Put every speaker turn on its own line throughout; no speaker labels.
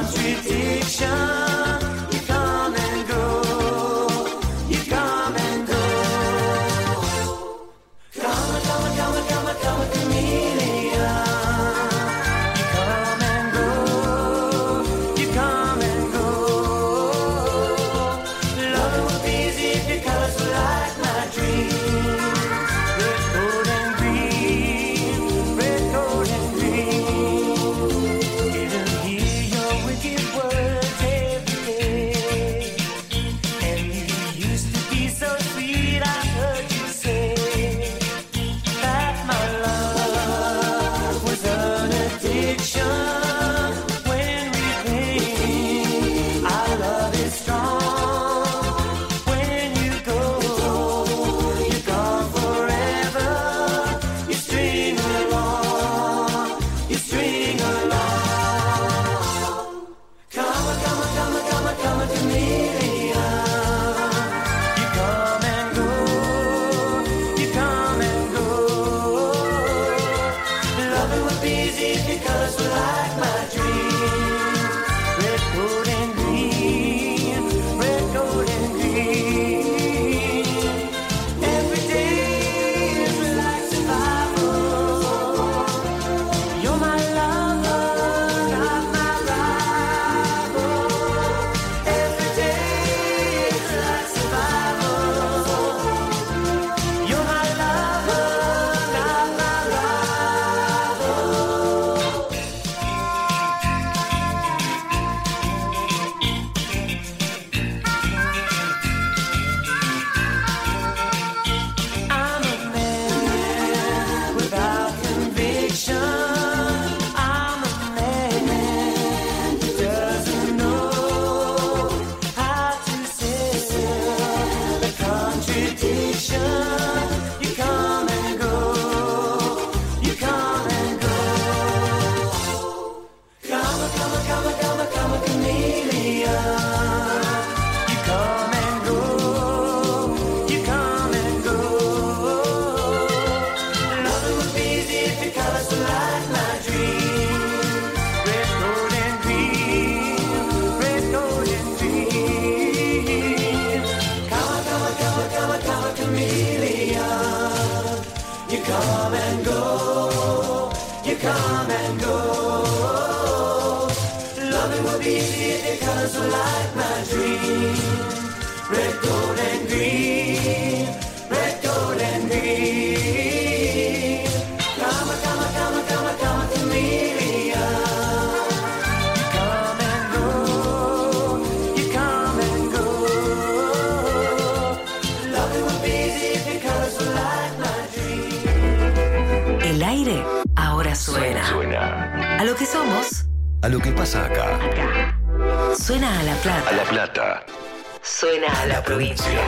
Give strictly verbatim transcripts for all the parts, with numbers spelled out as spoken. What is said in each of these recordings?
El aire ahora suena.
Suena.
A lo que somos.
A lo que pasa acá.
Acá. Suena a La Plata.
A La Plata.
Suena a la provincia.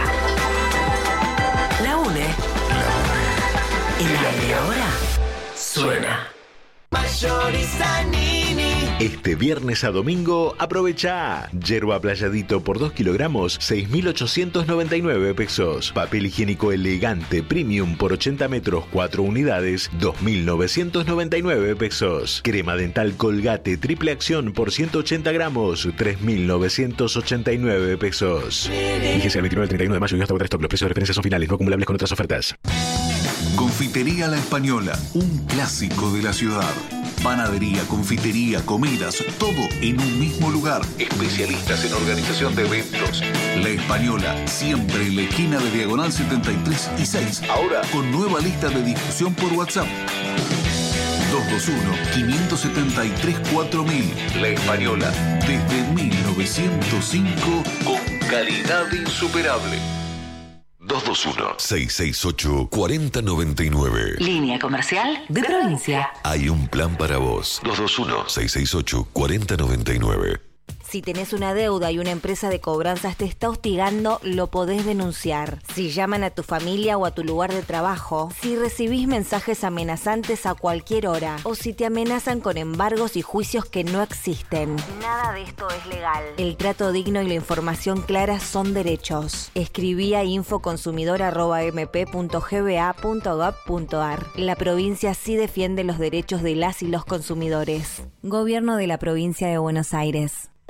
La UNE. El aire ahora suena.
Mayorista Nini.
Este viernes a domingo, aprovecha. Yerba Playadito por dos kilogramos, seis mil ochocientos noventa y nueve pesos. Papel higiénico elegante premium por ochenta metros, cuatro unidades, dos mil novecientos noventa y nueve pesos. Crema dental Colgate triple acción por ciento ochenta gramos, tres mil novecientos ochenta y nueve pesos. Fíjese el veintinueve al treinta y uno de mayo y hasta agotar stock. Los precios de referencia son finales, no acumulables con otras ofertas.
Confitería La Española, un clásico de la ciudad. Panadería, confitería, comidas, todo en un mismo lugar. Especialistas en organización de eventos. La Española, siempre en la esquina de Diagonal setenta y tres y seis. Ahora con nueva lista de difusión por WhatsApp. dos dos uno, cinco siete tres, cuatro mil. La Española, desde mil novecientos cinco, con calidad insuperable.
dos dos uno, seis seis ocho, cuatro cero nueve nueve.
Línea comercial de provincia.
Hay un plan para vos. dos dos uno, seis seis ocho, cuatro cero nueve nueve.
Si tenés una deuda y una empresa de cobranzas te está hostigando, lo podés denunciar. Si llaman a tu familia o a tu lugar de trabajo, si recibís mensajes amenazantes a cualquier hora, o si te amenazan con embargos y juicios que no existen. Nada de esto es legal. El trato digno y la información clara son derechos. Escribí a infoconsumidor arroba m p punto g b a punto gob punto a r. La provincia sí defiende los derechos de las y los consumidores. Gobierno de la Provincia de Buenos Aires.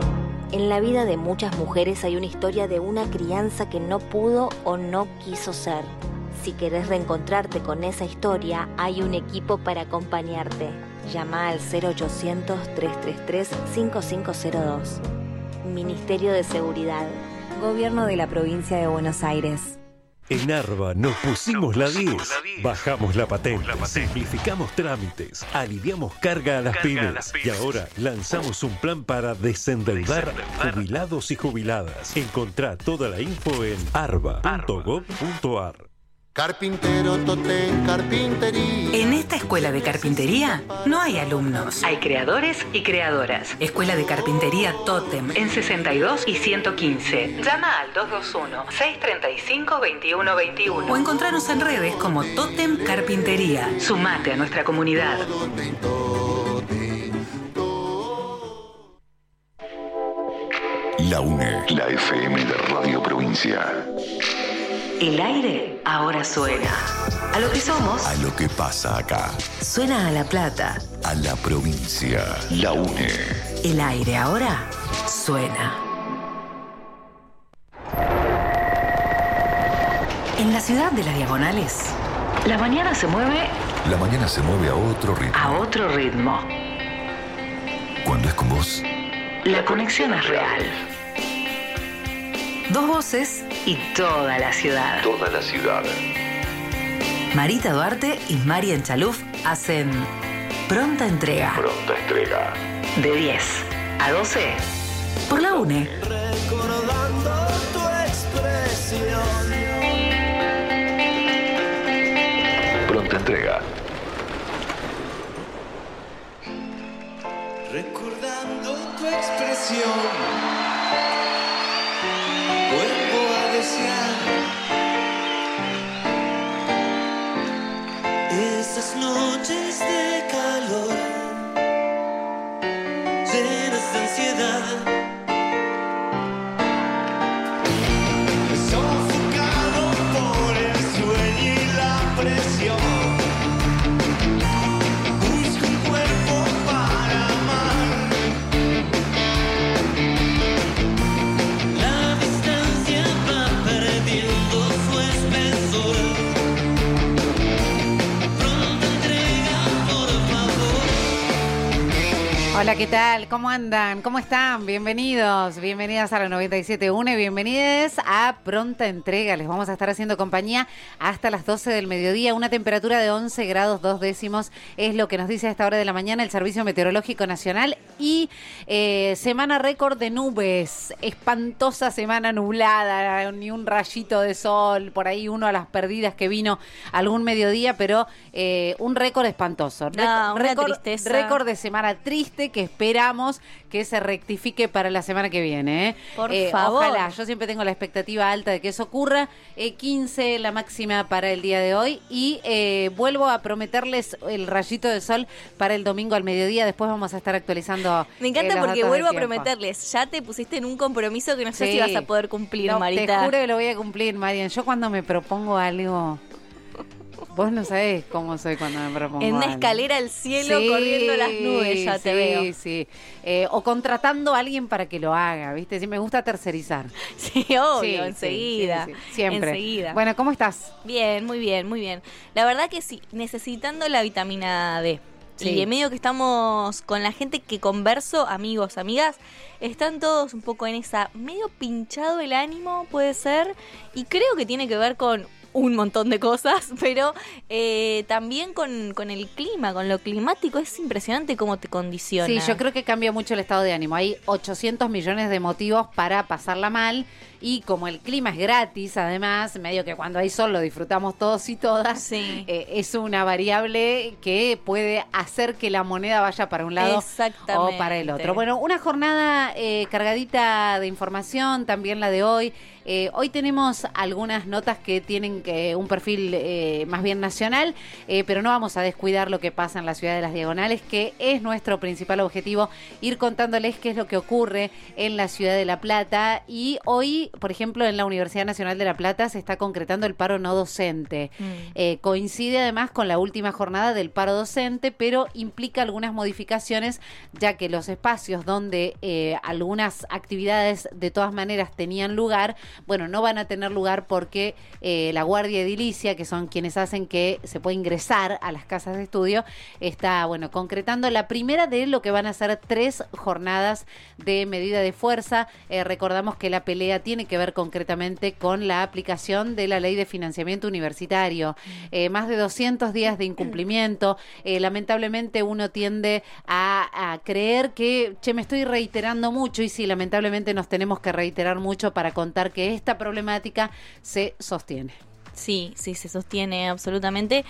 En la vida de muchas mujeres hay una historia de una crianza que no pudo o no quiso ser. Si querés reencontrarte con esa historia, hay un equipo para acompañarte. Llama al cero ochocientos, trescientos treinta y tres, cincuenta y cinco cero dos. Ministerio de Seguridad. Gobierno de la Provincia de Buenos Aires.
En Arba nos pusimos la diez, bajamos la patente, simplificamos trámites, aliviamos carga a las pymes y ahora lanzamos un plan para desendeudar jubilados y jubiladas. Encontrá toda la info en arba punto gob punto ar.
Carpintero Totem Carpintería.
En esta escuela de carpintería no hay alumnos. Hay creadores y creadoras. Escuela de Carpintería Totem en sesenta y dos y ciento quince. Llama al dos dos uno, seis tres cinco, dos uno dos uno o encontranos en redes como Totem Carpintería. Sumate a nuestra comunidad.
La UNE, la F M de Radio Provincia.
El aire ahora suena. A lo que somos.
A lo que pasa acá.
Suena a La Plata.
A la provincia. La UNE.
El aire ahora suena. En la ciudad de las Diagonales, la mañana se mueve.
La mañana se mueve a otro ritmo.
A otro ritmo.
Cuando es con vos,
la conexión es real. Dos voces y toda la ciudad.
toda la ciudad.
Marita Duarte y Marian Chaluf hacen Pronta Entrega.
Pronta entrega.
De diez a doce por la UNE.
Recordando tu expresión.
Pronta entrega.
Recordando tu expresión. Vuelvo a desear esas noches de calor, llenas de ansiedad, sofocado por el sueño y la presión. Busco un cuerpo para amar. La distancia va perdiendo su espesor. Pronta entrega, por favor.
Hola, ¿qué tal? ¿Cómo andan? ¿Cómo están? Bienvenidos, bienvenidas a la noventa y siete punto uno y bienvenidos a Pronta Entrega. Les vamos a estar haciendo compañía hasta las doce del mediodía. Una temperatura de once grados dos décimos es lo que nos dice a esta hora de la mañana el Servicio Meteorológico Nacional. Y eh, semana récord de nubes, espantosa semana nublada, ni un rayito de sol, por ahí uno a las perdidas que vino algún mediodía, pero eh, un récord espantoso.
No,
Récord-
una
récord,
tristeza.
récord de semana triste que esperamos que se rectifique para la semana que viene. ¿eh?
Por
Eh,
favor.
Ojalá, yo siempre tengo la expectativa alta de que eso ocurra. Eh, quince la máxima para el día de hoy y eh, vuelvo a prometerles el rayito de sol para el domingo al mediodía. Después vamos a estar actualizando.
Me encanta
eh, los
porque
datos
vuelvo a
del tiempo.
prometerles. Ya te pusiste en un compromiso que no sé
Sí.
si vas a poder cumplir,
No,
Marita.
te juro que lo voy a cumplir, Marian. Yo cuando me propongo algo... Vos no sabés cómo soy cuando me propongo
En una
algo.
escalera al cielo,
Sí,
corriendo las nubes, ya te
sí,
veo.
Sí, sí. Eh, o contratando a alguien para que lo haga, ¿viste? Sí, me gusta tercerizar.
Sí, obvio,
Sí, sí,
enseguida.
sí, sí, siempre.
Enseguida.
Bueno, ¿cómo estás?
Bien, muy bien, muy bien. La verdad que sí, necesitando la vitamina D.
Sí.
Y en medio que estamos con la gente que converso, amigos, amigas, están todos un poco en esa, medio pinchado el ánimo, puede ser, y creo que tiene que ver con un montón de cosas, pero eh, también con, con el clima, con lo climático, es impresionante cómo te condiciona.
Sí, yo creo que cambia mucho el estado de ánimo. Hay ochocientos millones de motivos para pasarla mal y como el clima es gratis, además, medio que cuando hay sol lo disfrutamos todos y todas,
Sí.
eh, es una variable que puede hacer que la moneda vaya para un lado
Exactamente.
o para el otro. Bueno, una jornada eh, cargadita de información, también la de hoy. Eh, hoy tenemos algunas notas que tienen eh, un perfil eh, más bien nacional, eh, pero no vamos a descuidar lo que pasa en la ciudad de Las Diagonales, que es nuestro principal objetivo, ir contándoles qué es lo que ocurre en la ciudad de La Plata. Y hoy, por ejemplo, en la Universidad Nacional de La Plata se está concretando el paro no docente. Mm. Eh, coincide además con la última jornada del paro docente, pero implica algunas modificaciones, ya que los espacios donde eh, algunas actividades de todas maneras tenían lugar, bueno, no van a tener lugar porque eh, la Guardia Edilicia, que son quienes hacen que se pueda ingresar a las casas de estudio, está, bueno, concretando la primera de lo que van a ser tres jornadas de medida de fuerza. Eh, recordamos que la pelea tiene que ver concretamente con la aplicación de la Ley de Financiamiento Universitario. Eh, más de doscientos días de incumplimiento. Eh, lamentablemente uno tiende a, a creer que, che, me estoy reiterando mucho, y sí, lamentablemente nos tenemos que reiterar mucho para contar que esta problemática se sostiene.
Sí, sí, se sostiene absolutamente.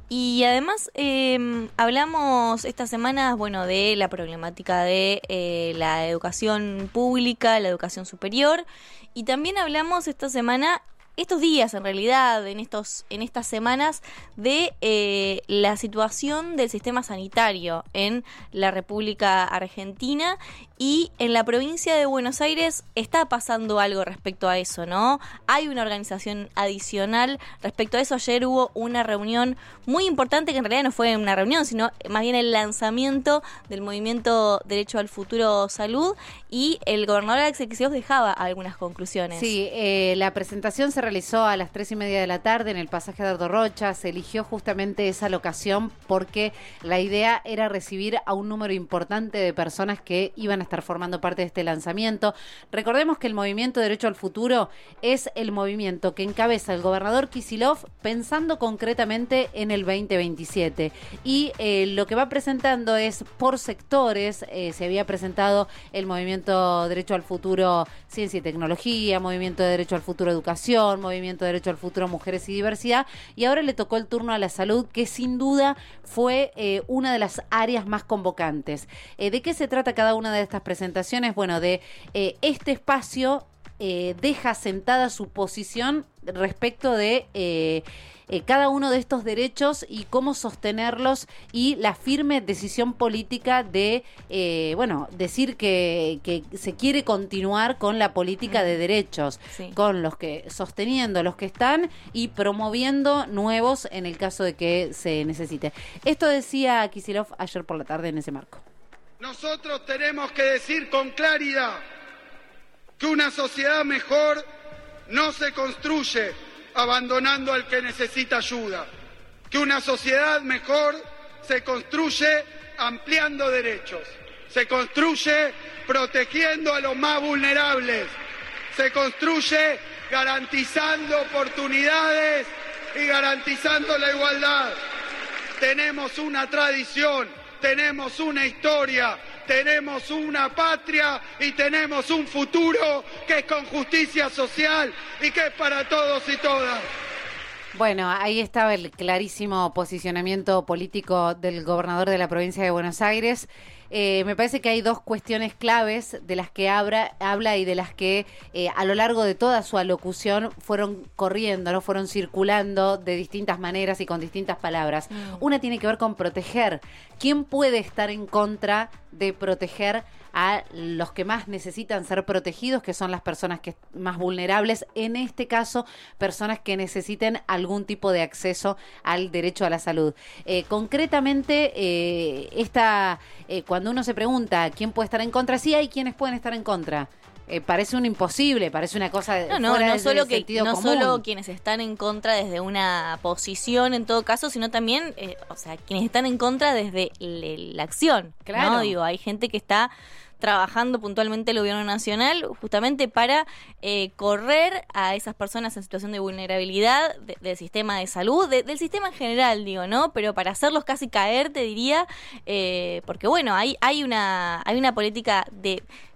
Y además eh, hablamos estas semanas, bueno, de la problemática de eh, la educación pública, la educación superior, y también hablamos esta semana, estos días en realidad, en estos, en estas semanas, de eh, la situación del sistema sanitario en la República Argentina. Y en la provincia de Buenos Aires está pasando algo respecto a eso, ¿no? Hay una organización adicional respecto a eso. Ayer hubo una reunión muy importante, que en realidad no fue una reunión, sino más bien el lanzamiento del movimiento Derecho al Futuro Salud, y el gobernador Axel Kicillof dejaba algunas conclusiones.
Sí, eh, la presentación se realizó a las tres y media de la tarde en el pasaje Dardo Rocha. Se eligió justamente esa locación porque la idea era recibir a un número importante de personas que iban a estar formando parte de este lanzamiento. Recordemos que el movimiento Derecho al Futuro es el movimiento que encabeza el gobernador Kicillof pensando concretamente en el veinte veintisiete, y eh, lo que va presentando es por sectores. Eh, se había presentado el movimiento Derecho al Futuro Ciencia y Tecnología, movimiento de Derecho al Futuro Educación, movimiento de Derecho al Futuro Mujeres y Diversidad, y ahora le tocó el turno a la salud, que sin duda fue eh, una de las áreas más convocantes. Eh, ¿De qué se trata cada una de estas presentaciones? Bueno, de eh, este espacio eh, deja sentada su posición respecto de eh, eh, cada uno de estos derechos y cómo sostenerlos, y la firme decisión política de, eh, bueno, decir que, que se quiere continuar con la política de derechos, sí, con los que, sosteniendo los que están y promoviendo nuevos en el caso de que se necesite. Esto decía Kicillof ayer por la tarde en ese marco.
Nosotros tenemos que decir con claridad que una sociedad mejor no se construye abandonando al que necesita ayuda, que una sociedad mejor se construye ampliando derechos, se construye protegiendo a los más vulnerables, se construye garantizando oportunidades y garantizando la igualdad. Tenemos una tradición, tenemos una historia, tenemos una patria y tenemos un futuro que es con justicia social y que es para todos y todas.
Bueno, ahí estaba el clarísimo posicionamiento político del gobernador de la provincia de Buenos Aires. Eh, me parece que hay dos cuestiones claves de las que habla, habla y de las que eh, a lo largo de toda su alocución fueron corriendo, ¿no? Fueron circulando de distintas maneras y con distintas palabras. Mm. Una tiene que ver con proteger. ¿Quién puede estar en contra de proteger a los que más necesitan ser protegidos, que son las personas que más vulnerables, en este caso, personas que necesiten algún tipo de acceso al derecho a la salud? Eh, concretamente, eh, esta, eh, cuando uno se pregunta quién puede estar en contra, sí hay quienes pueden estar en contra. Eh, parece un imposible, parece una cosa
no, no,
fuera
no
del
solo que
sentido
no
común.
Solo quienes están en contra desde una posición en todo caso, sino también, eh, o sea, quienes están en contra desde el, la acción.
Claro. ¿No?
Digo, hay gente que está trabajando puntualmente el gobierno nacional justamente para eh, correr a esas personas en situación de vulnerabilidad de, del sistema de salud, de, del sistema en general, digo, ¿no? Pero para hacerlos casi caer, te diría, eh, porque bueno, hay, hay una, hay una política de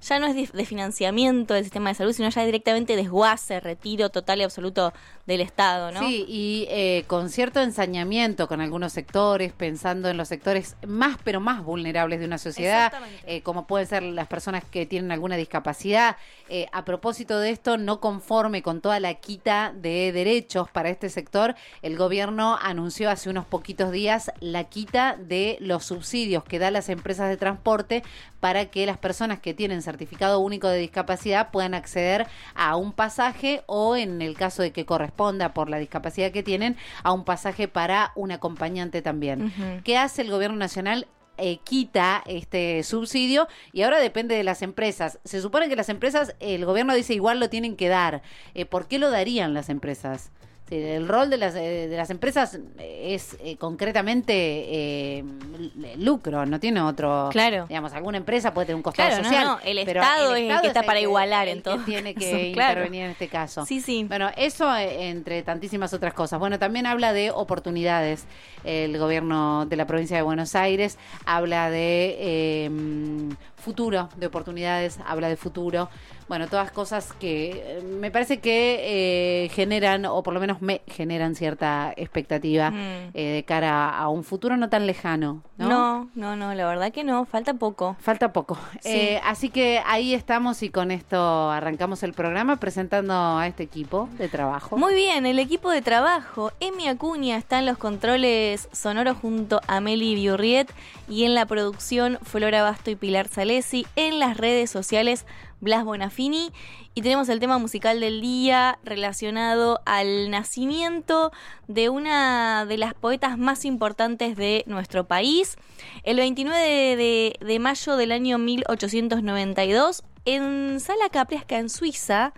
ya no es de, de financiamiento del sistema de salud, sino ya directamente desguace, retiro total y absoluto del Estado, ¿no?
Sí, y eh, con cierto ensañamiento con algunos sectores, pensando en los sectores más, pero más vulnerables de una sociedad, eh, como pueden ser las personas que tienen alguna discapacidad. Eh, a propósito de esto, no conforme con toda la quita de derechos para este sector, el gobierno anunció hace unos poquitos días la quita de los subsidios que dan las empresas de transporte para que las personas que tienen certificado único de discapacidad puedan acceder a un pasaje o, en el caso de que corresponda por la discapacidad que tienen, a un pasaje para un acompañante también. Uh-huh. ¿Qué hace el gobierno nacional? Eh, quita este subsidio y ahora depende de las empresas. Se supone que las empresas, el gobierno dice igual lo tienen que dar. Eh, ¿Por qué lo darían las empresas? El rol de las, eh, de las empresas es eh, concretamente eh, lucro, no tiene otro.
Claro.
Digamos, alguna empresa puede tener un costado
claro,
social.
No, no. El,
pero
Estado
el
es
Estado
el que está
es
para
el
igualar
el
en todo.
Que tiene que
eso,
intervenir
claro.
en este caso.
Sí, sí.
Bueno, eso eh, entre tantísimas otras cosas. Bueno, también habla de oportunidades. El gobierno de la provincia de Buenos Aires habla de eh, futuro, de oportunidades, habla de futuro. Bueno, todas cosas que eh, me parece que eh, generan, o por lo menos me generan cierta expectativa mm. eh, de cara a un futuro no tan lejano, ¿no?
No, no, no, la verdad que no, falta poco.
Falta poco. Sí. Eh, así que ahí estamos y con esto arrancamos el programa presentando a este equipo de trabajo.
Muy bien, el equipo de trabajo. Emi Acuña está en los controles sonoros junto a Meli Biurriet y en la producción Flora Basto y Pilar Salesi. En las redes sociales Blas Bonafini, y tenemos el tema musical del día relacionado al nacimiento de una de las poetas más importantes de nuestro país. El veintinueve de, de, de mayo del año mil ochocientos noventa y dos, en Sala Capriasca, en Suiza,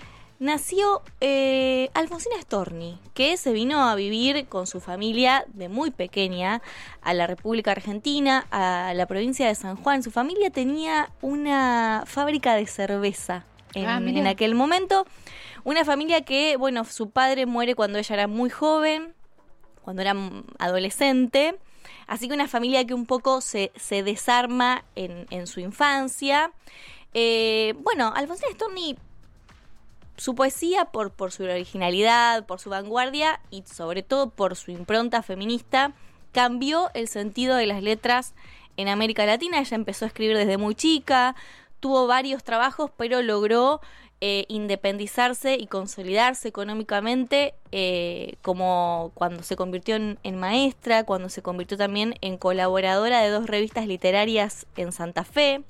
nació eh, Alfonsina Storni, que se vino a vivir con su familia de muy pequeña a la República Argentina, a la provincia de San Juan. Su familia tenía una fábrica de cerveza en, ah, en aquel momento. Una familia que, bueno, su padre muere cuando ella era muy joven, cuando era adolescente. Así que una familia que un poco se, se desarma en, en su infancia. Eh, bueno, Alfonsina Storni, su poesía, por, por su originalidad, por su vanguardia y sobre todo por su impronta feminista, cambió el sentido de las letras en América Latina. Ella empezó a escribir desde muy chica, tuvo varios trabajos, pero logró eh, independizarse y consolidarse económicamente, eh, como cuando se convirtió en, en maestra, cuando se convirtió también en colaboradora de dos revistas literarias en Santa Fe.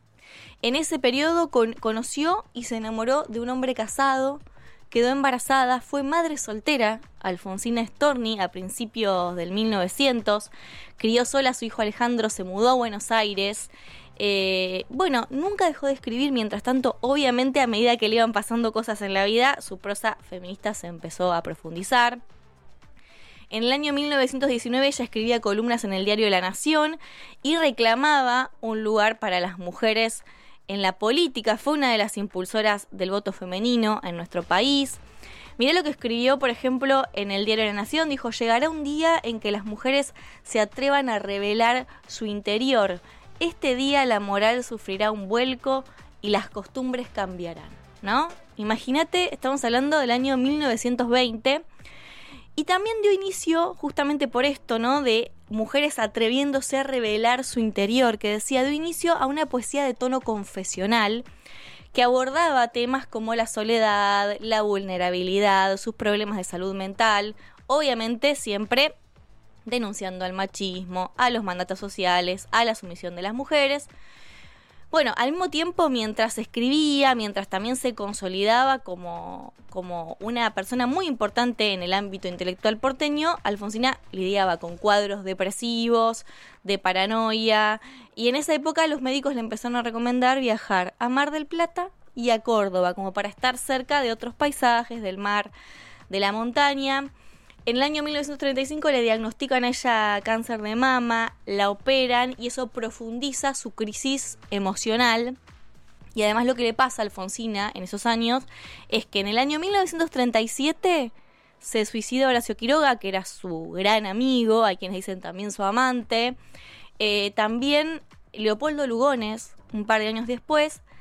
En ese periodo con, conoció y se enamoró de un hombre casado, quedó embarazada, fue madre soltera, Alfonsina Storni, a principios del mil novecientos, crió sola a su hijo Alejandro, se mudó a Buenos Aires. Eh, bueno, nunca dejó de escribir, mientras tanto, obviamente a medida que le iban pasando cosas en la vida, su prosa feminista se empezó a profundizar. En el año mil novecientos diecinueve ella escribía columnas en el diario La Nación y reclamaba un lugar para las mujeres en la política. Fue una de las impulsoras del voto femenino en nuestro país. Mirá lo que escribió, por ejemplo, en el diario La Nación. Dijo: llegará un día en que las mujeres se atrevan a revelar su interior. Este día la moral sufrirá un vuelco y las costumbres cambiarán, ¿no? Imagínate, estamos hablando del año mil novecientos veinte. Y también dio inicio, justamente por esto, ¿no?, de mujeres atreviéndose a revelar su interior, que decía, dio inicio a una poesía de tono confesional que abordaba temas como la soledad, la vulnerabilidad, sus problemas de salud mental, obviamente siempre denunciando al machismo, a los mandatos sociales, a la sumisión de las mujeres. Bueno, al mismo tiempo, mientras escribía, mientras también se consolidaba como, como una persona muy importante en el ámbito intelectual porteño, Alfonsina lidiaba con cuadros depresivos, de paranoia, y en esa época los médicos le empezaron a recomendar viajar a Mar del Plata y a Córdoba, como para estar cerca de otros paisajes, del mar, de la montaña. En el año mil novecientos treinta y cinco le diagnostican a ella cáncer de mama, la operan y eso profundiza su crisis emocional. Y además lo que le pasa a Alfonsina en esos años es que en el año mil novecientos treinta y siete se suicida Horacio Quiroga, que era su gran amigo, hay quienes dicen también su amante. Eh, también Leopoldo Lugones, un par de años después,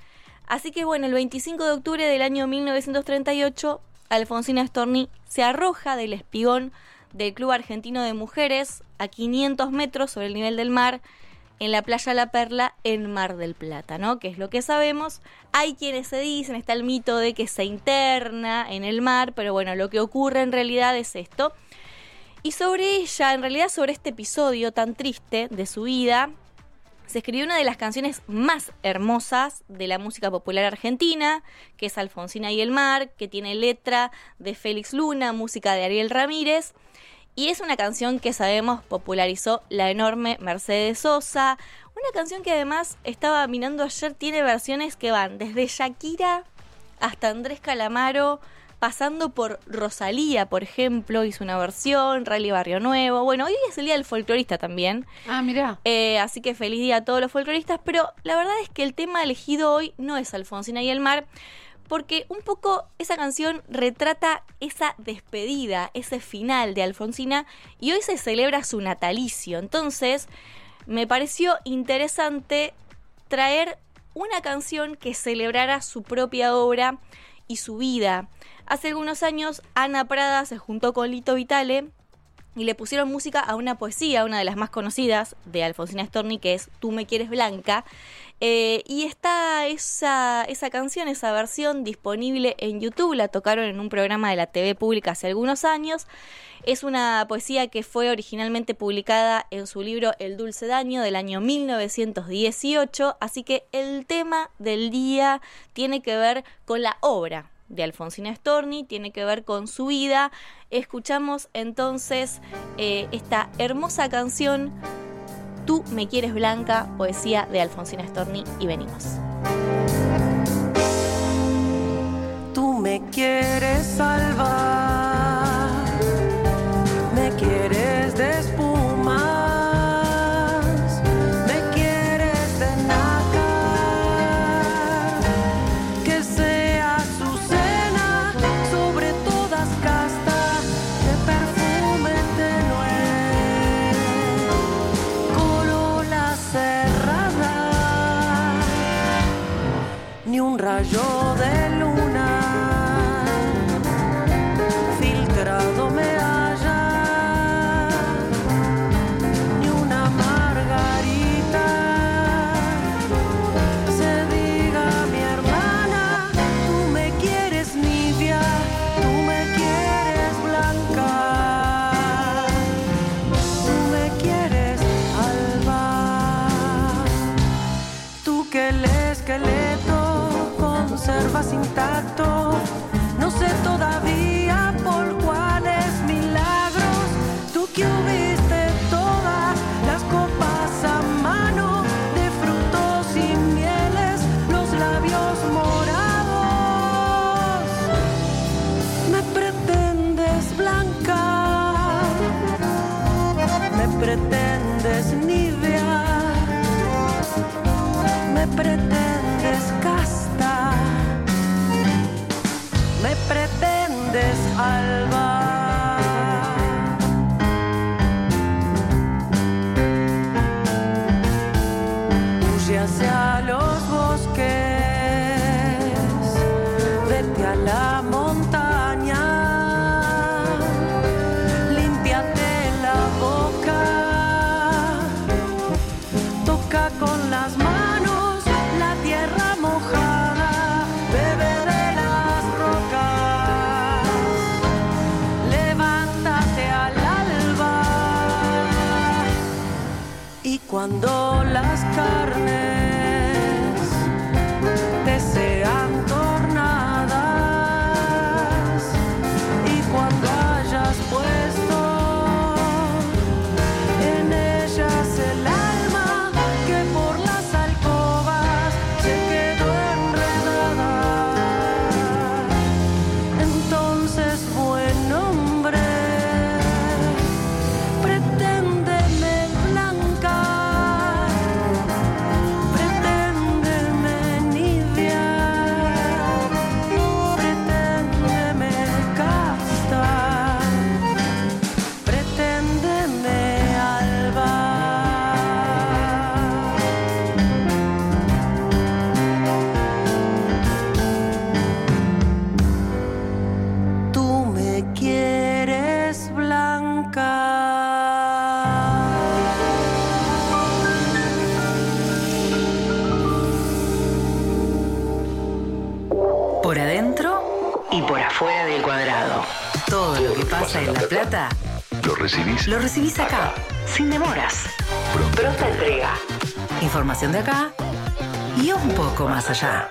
Así que bueno, el veinticinco de octubre del año mil novecientos treinta y ocho, Alfonsina Storni se arroja del espigón del Club Argentino de Mujeres a quinientos metros sobre el nivel del mar en la playa La Perla en Mar del Plata, ¿no? Que es lo que sabemos. Hay quienes se dicen, está el mito de que se interna en el mar, pero bueno, lo que ocurre en realidad es esto. Y sobre ella, en realidad sobre este episodio tan triste de su vida, se escribió una de las canciones más hermosas de la música popular argentina, que es Alfonsina y el mar, que tiene letra de Félix Luna, música de Ariel Ramírez, y es una canción que sabemos popularizó la enorme Mercedes Sosa, una canción que además, estaba mirando ayer, tiene versiones que van desde Shakira hasta Andrés Calamaro, pasando por Rosalía, por ejemplo, hizo una versión, Rally Barrio Nuevo. Bueno, hoy es el día del folclorista también.
Ah, mirá.
Eh, así que feliz día a todos los folcloristas, pero la verdad es que el tema elegido hoy no es Alfonsina y el mar, porque un poco esa canción retrata esa despedida, ese final de Alfonsina, y hoy se celebra su natalicio. Entonces, me pareció interesante traer una canción que celebrara su propia obra y su vida. Hace algunos años, Ana Prada se juntó con Lito Vitale y le pusieron música a una poesía, una de las más conocidas de Alfonsina Storni, que es Tú me quieres blanca. Eh, y está esa, esa canción, esa versión disponible en YouTube, la tocaron en un programa de la T V pública hace algunos años. Es una poesía que fue originalmente publicada en su libro El dulce daño del año mil novecientos dieciocho, así que el tema del día tiene que ver con la obra de Alfonsina Storni, tiene que ver con su vida. Escuchamos entonces eh, esta hermosa canción, Tú me quieres blanca, poesía de Alfonsina Storni, y venimos.
Tú me quieres salvar, me quieres de espumas, me quieres de nácar, que sea Azucena, sobre todas casta, de perfume tenue, corola cerrada, ni un rayo de luna filtrado me haya, ni una margarita se diga mi hermana. Tú me quieres nibia, tú me quieres blanca, tú me quieres alba, tú que el esqueleto conservas intacto, no sé todavía por cuáles milagros, tú que hubiste todas las copas a mano, de frutos y mieles, los labios morados, me pretendes blanca, me pretendes nibia, me pretendes casta, me pretendes alba. Huye hacia los bosques, vete a la montaña, límpiate la boca, toca con las manos la tierra mojada, bebe de las rocas, levántate al alba, y cuando las carnes te sean tornadas, y cuando hayas puesto en ellas el alma que por las alcobas se quedó enredada, entonces, buen hombre, preténdeme blanca,
por adentro y por afuera del cuadrado. Todo lo que pasa en La Plata
Lo recibís.
lo recibís acá, sin demoras. Pronta entrega. Información de acá y un poco más allá.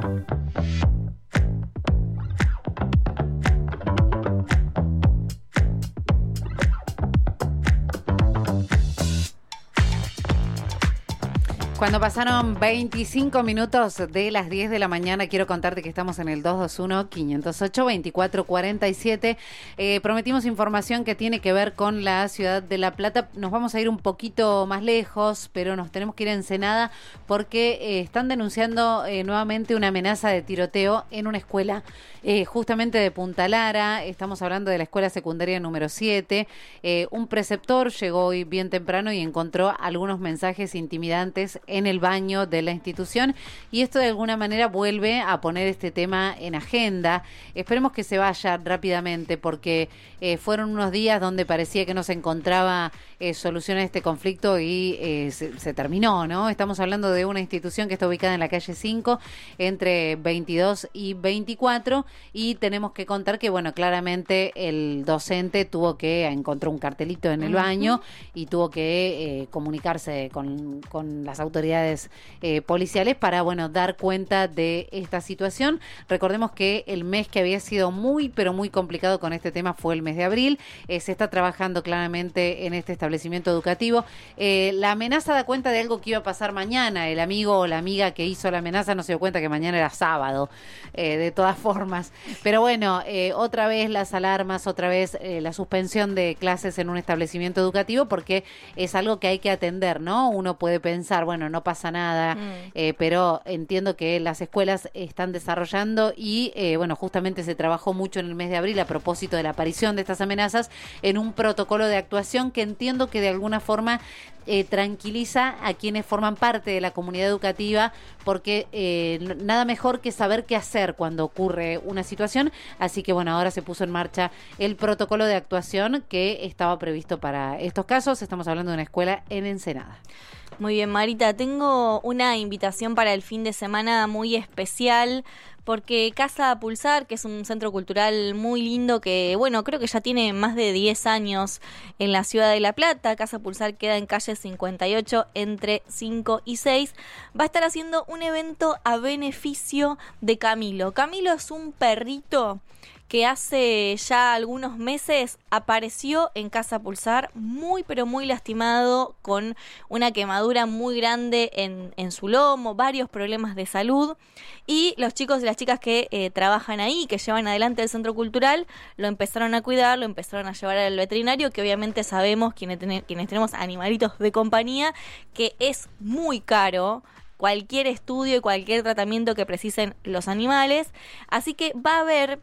Cuando pasaron veinticinco minutos de las diez de la mañana, quiero contarte que estamos en el dos dos uno, cinco cero ocho, veinticuatro cuarenta y siete. Eh, prometimos información que tiene que ver con la ciudad de La Plata. Nos vamos a ir un poquito más lejos, pero nos tenemos que ir a Ensenada porque eh, están denunciando eh, nuevamente una amenaza de tiroteo en una escuela eh, justamente de Punta Lara. Estamos hablando de la escuela secundaria número siete. Eh, un preceptor llegó hoy bien temprano y encontró algunos mensajes intimidantes en el baño de la institución, y esto de alguna manera vuelve a poner este tema en agenda. Esperemos que se vaya rápidamente porque eh, fueron unos días donde parecía que no se encontraba eh, solución a este conflicto y eh, se, se terminó, ¿no? Estamos hablando de una institución que está ubicada en la calle cinco entre veintidós y veinticuatro, y tenemos que contar que, bueno, claramente el docente tuvo que encontró un cartelito en el uh-huh. baño y tuvo que eh, comunicarse con, con las autoridades autoridades eh, policiales para, bueno, dar cuenta de esta situación. Recordemos que el mes que había sido muy, pero muy complicado con este tema fue el mes de abril. Eh, se está trabajando claramente en este establecimiento educativo. Eh, la amenaza da cuenta de algo que iba a pasar mañana. El amigo o la amiga que hizo la amenaza no se dio cuenta que mañana era sábado, eh, de todas formas. Pero bueno, eh, otra vez las alarmas, otra vez eh, la suspensión de clases en un establecimiento educativo, porque es algo que hay que atender, ¿no? Uno puede pensar, bueno, no pasa nada, mm. eh, pero entiendo que las escuelas están desarrollando y, eh, bueno, justamente se trabajó mucho en el mes de abril a propósito de la aparición de estas amenazas en un protocolo de actuación que entiendo que de alguna forma eh, tranquiliza a quienes forman parte de la comunidad educativa, porque eh, nada mejor que saber qué hacer cuando ocurre una situación. Así que, bueno, ahora se puso en marcha el protocolo de actuación que estaba previsto para estos casos. Estamos hablando de una escuela en Ensenada.
Muy bien, Marita, tengo una invitación para el fin de semana muy especial, porque Casa Pulsar, que es un centro cultural muy lindo que, bueno, creo que ya tiene más de diez años en la ciudad de La Plata. Casa Pulsar queda en calle cincuenta y ocho entre cinco y seis. Va a estar haciendo un evento a beneficio de Camilo. Camilo es un perrito que hace ya algunos meses apareció en Casa Pulsar muy pero muy lastimado, con una quemadura muy grande en, en su lomo, varios problemas de salud, y los chicos y las chicas que eh, trabajan ahí, que llevan adelante el centro cultural, lo empezaron a cuidar, lo empezaron a llevar al veterinario, que obviamente sabemos quienes, ten- quienes tenemos animalitos de compañía, que es muy caro cualquier estudio y cualquier tratamiento que precisen los animales. Así que va a haber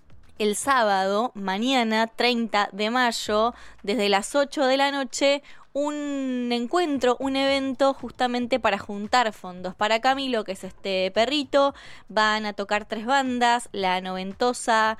el sábado, mañana, treinta de mayo, desde las ocho de la noche, un encuentro, un evento justamente para juntar fondos para Camilo, que es este perrito. Van a tocar tres bandas: La Noventosa,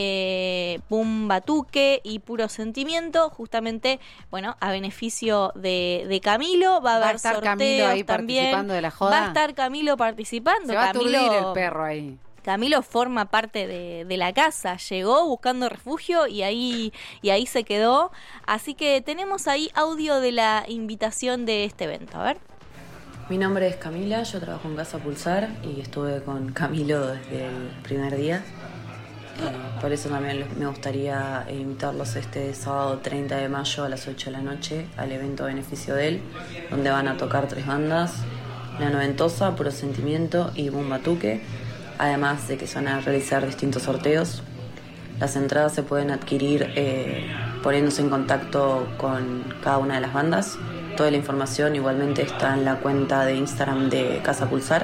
eh, Boom Batuque y Puro Sentimiento, justamente, bueno, a beneficio de, de Camilo. Va a haber sorteos. ¿Va a estar Camilo ahí
también participando de la joda?
Va a estar Camilo participando.
Se va
Camilo,
a aturdir el perro ahí.
Camilo forma parte de, de la casa, llegó buscando refugio y ahí, y ahí se quedó. Así que tenemos ahí audio de la invitación de este evento. A ver.
Mi nombre es Camila, yo trabajo en Casa Pulsar y estuve con Camilo desde el primer día. Eh, por eso también me gustaría invitarlos este sábado treinta de mayo a las ocho de la noche al evento a beneficio de él, donde van a tocar tres bandas: La Noventosa, Puro Sentimiento y Boom Batuque. Además de que se van a realizar distintos sorteos. Las entradas se pueden adquirir eh, poniéndose en contacto con cada una de las bandas. Toda la información igualmente está en la cuenta de Instagram de Casa Pulsar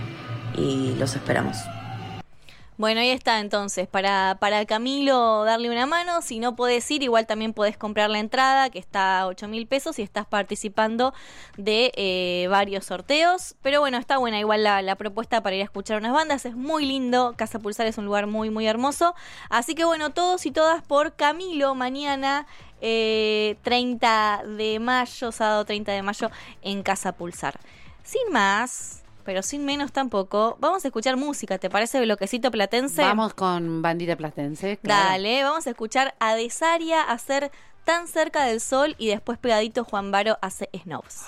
y los esperamos.
Bueno, ahí está entonces, para, para Camilo darle una mano. Si no podés ir, igual también podés comprar la entrada, que está a ocho mil pesos, y estás participando de eh, varios sorteos. Pero bueno, está buena igual la, la propuesta para ir a escuchar unas bandas. Es muy lindo, Casa Pulsar es un lugar muy, muy hermoso. Así que bueno, todos y todas por Camilo mañana, eh, treinta de mayo, sábado treinta de mayo, en Casa Pulsar. Sin más, pero sin menos tampoco, vamos a escuchar música. ¿Te parece bloquecito platense?
Vamos con bandita platense. Claro.
Dale, vamos a escuchar a Desaria hacer Tan cerca del sol y después pegadito Juan Baro hace Snobs.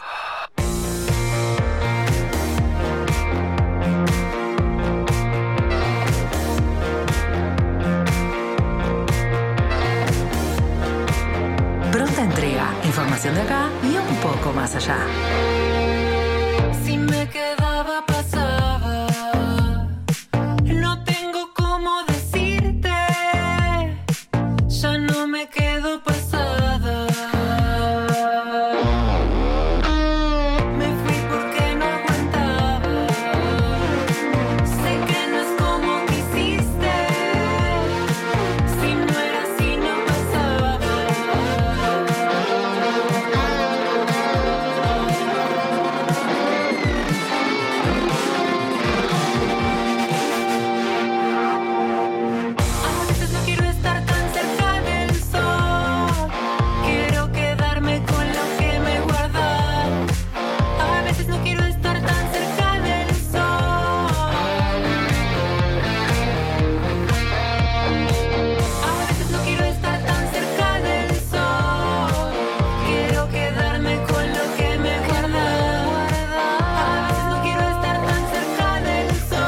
Pronta entrega, información de acá y un poco más allá.
Si me quedaba pasaba, no tengo cómo decirte, ya no me quedo pasada. Me fui porque no aguantaba, sé que no es como quisiste, si no era así no pasaba. A veces no quiero estar tan cerca del sol, quiero quedarme con lo que me guarda. A veces no quiero estar tan cerca del sol, a veces no quiero estar tan cerca del sol, quiero quedarme con lo que me guarda. A veces no quiero estar tan cerca del sol.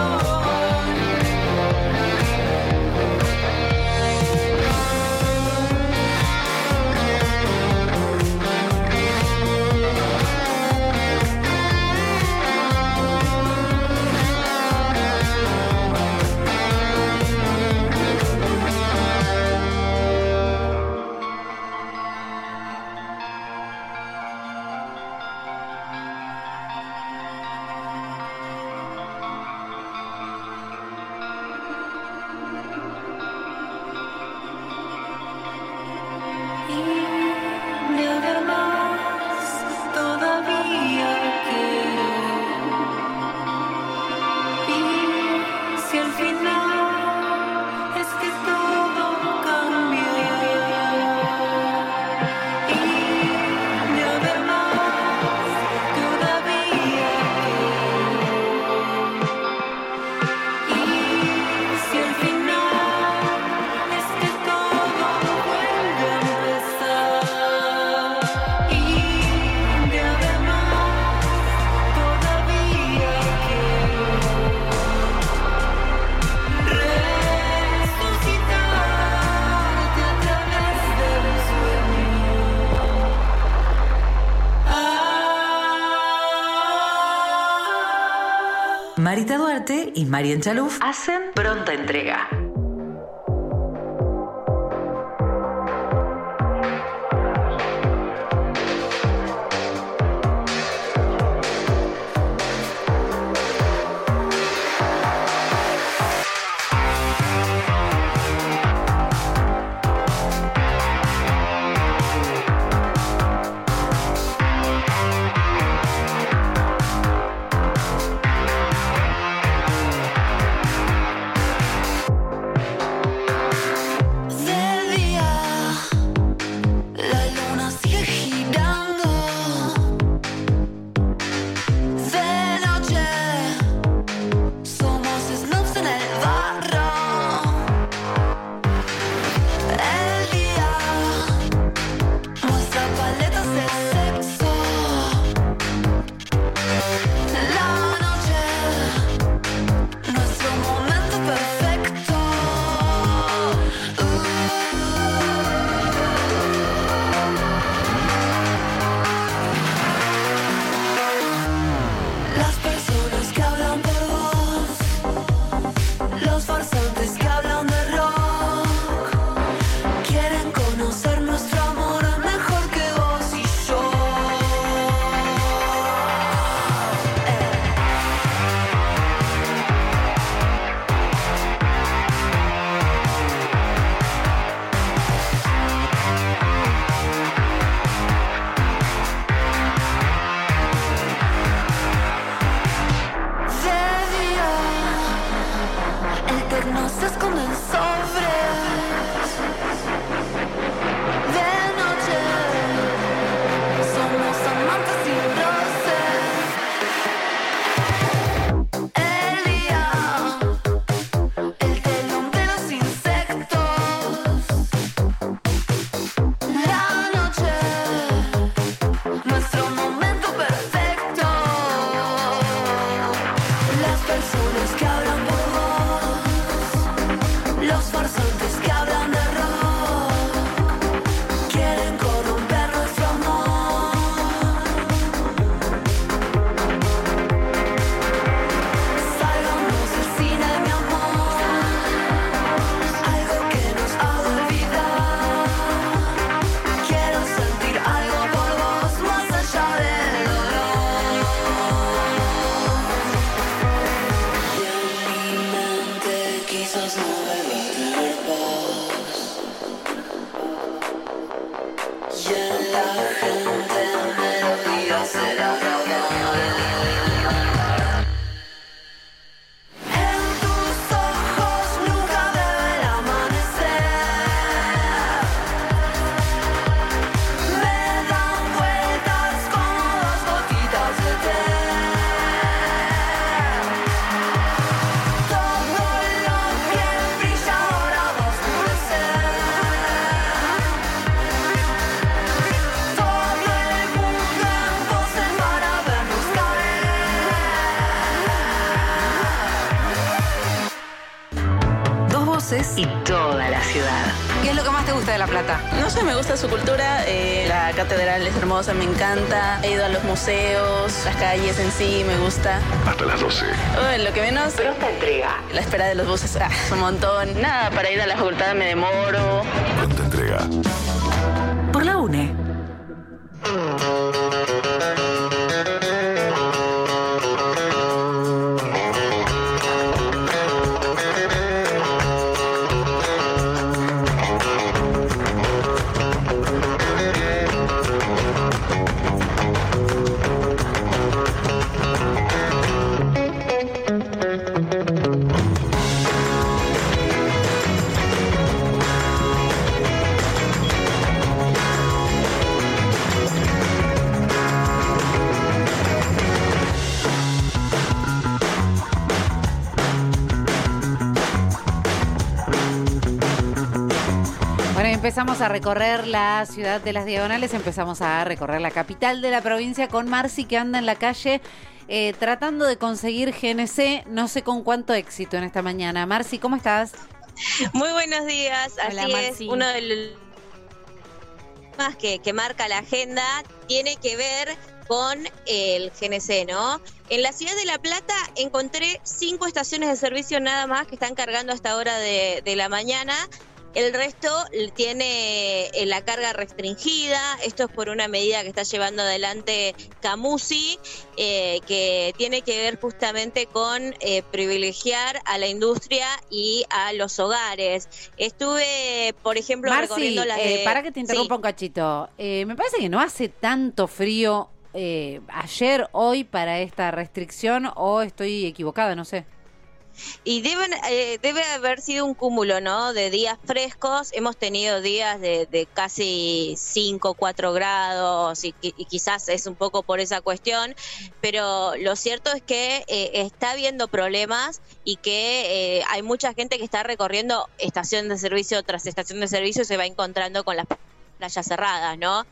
Y de haber más todavía quiero. Y si al final es que todo cambia. Y de haber más todavía quiero. Y si al final es que todo vuelve a empezar. Y de haber más todavía quiero. Resucitarte a través del sueño.
Marita Duarte y Marian Chaluf hacen Pronta Entrega.
De día, la luna sigue girando. De noche, somos snobs en el barro. El día muestra paletas de sexo. La noche, nuestro momento perfecto. Las personas que hablan por vos, los farsantes que hablan de rock, quieren conocer nuestro amor mejor que vos y yo. De día, el tecno se esconde en sobres. De noche, somos amantes sin roces. quizás no vuelva a tener paz. Y en la gente melodía será normal. En tus ojos nunca veo el amanecer. Me dan vueltas como dos gotitas de té. Todo lo que brilla ahora va a oscurecer. Todo el mundo en voces para vernos caer.
Dos voces y toda la ciudad.
¿Qué es lo que más te gusta de La Plata?
No sé, me gusta su cultura, eh, la catedral es hermosa, me encanta. He ido a los museos, las calles en sí, me gusta.
Hasta las doce.
Oh, lo que menos...
Pronta entrega.
La espera de los buses, ah, es un montón. Nada, para ir a la facultad me demoro.
Pronta entrega.
Por la UNE.
Bueno, empezamos a recorrer la ciudad de las Diagonales, empezamos a recorrer la capital de la provincia con Marci, que anda en la calle eh, tratando de conseguir G N C, no sé con cuánto éxito en esta mañana. Marci, ¿cómo estás?
Muy buenos días,
Hola,
así
Marci.
es, uno de los temas que, que marca la agenda tiene que ver con el G N C, ¿no? En la ciudad de La Plata encontré cinco estaciones de servicio nada más que están cargando a esta hora de, de la mañana. El resto tiene la carga restringida. Esto es por una medida que está llevando adelante Camusi, eh, que tiene que ver justamente con eh, privilegiar a la industria y a los hogares. Estuve, por ejemplo,
Marci,
recorriendo las
eh,
de...
para que te interrumpa
Sí.
un cachito. Eh, me parece que no hace tanto frío eh, ayer, hoy, para esta restricción, o estoy equivocada, no sé.
Y deben, eh, debe haber sido un cúmulo, ¿no? De días frescos. Hemos tenido días de, de casi cinco, cuatro grados y, y quizás es un poco por esa cuestión, pero lo cierto es que eh, está habiendo problemas y que eh, hay mucha gente que está recorriendo estación de servicio tras estación de servicio y se va encontrando con las playas cerradas, ¿no?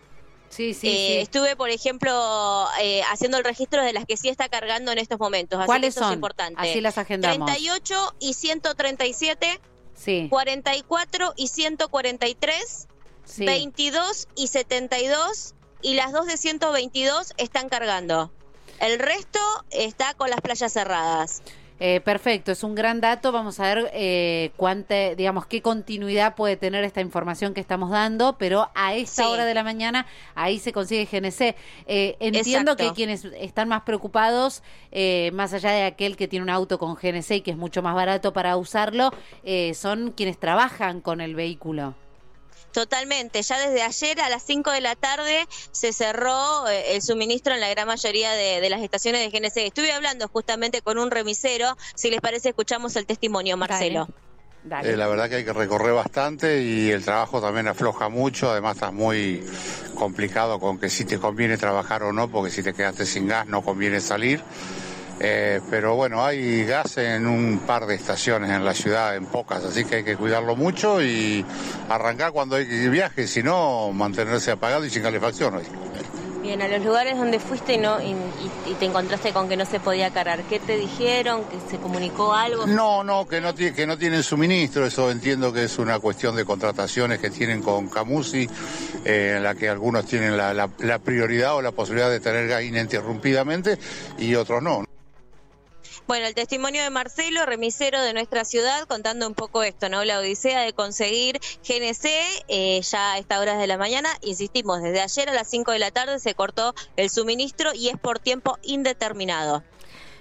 Sí, sí,
eh,
sí.
Estuve, por ejemplo, eh, haciendo el registro de las que sí está cargando en estos momentos. Así
¿Cuáles
que esto
son?
es importante.
Así las agendamos.
treinta y ocho y ciento treinta y siete,
Sí.
cuarenta y cuatro y ciento cuarenta y tres,
Sí.
veintidós y setenta y dos, y las dos de ciento veintidós están cargando. El resto está con las playas cerradas.
Eh, perfecto, es un gran dato. Vamos a ver eh, cuánta, digamos, qué continuidad puede tener esta información que estamos dando, pero a esta
Sí.
hora de la mañana ahí se consigue G N C. Eh, entiendo
Exacto.
que quienes están más preocupados, eh, más allá de aquel que tiene un auto con G N C y que es mucho más barato para usarlo, eh, son quienes trabajan con el vehículo.
Totalmente, ya desde ayer a las cinco de la tarde se cerró eh, el suministro en la gran mayoría de, de las estaciones de G N C. Estuve hablando justamente con un remisero, si les parece escuchamos el testimonio, Marcelo.
Dale.
Eh, la verdad que hay que recorrer bastante y el trabajo también afloja mucho, además está muy complicado con que si te conviene trabajar o no, porque si te quedaste sin gas no conviene salir. Eh, pero bueno, hay gas en un par de estaciones en la ciudad, en pocas, así que hay que cuidarlo mucho y arrancar cuando hay viaje, si no, mantenerse apagado y sin calefacción hoy.
Bien, a los lugares donde fuiste y, no, y, y- y te encontraste con que no se podía cargar, ¿qué te dijeron? ¿Que se comunicó algo?
No, no, que no, ti- que no tienen suministro, eso entiendo que es una cuestión de contrataciones que tienen con Camusi, eh, en la que algunos tienen la, la- la prioridad o la posibilidad de tener gas ininterrumpidamente y otros no.
Bueno, el testimonio de Marcelo, remisero de nuestra ciudad, contando un poco esto, ¿no? La odisea de conseguir G N C eh, ya a estas horas de la mañana. Insistimos, desde ayer a las cinco de la tarde se cortó el suministro y es por tiempo indeterminado.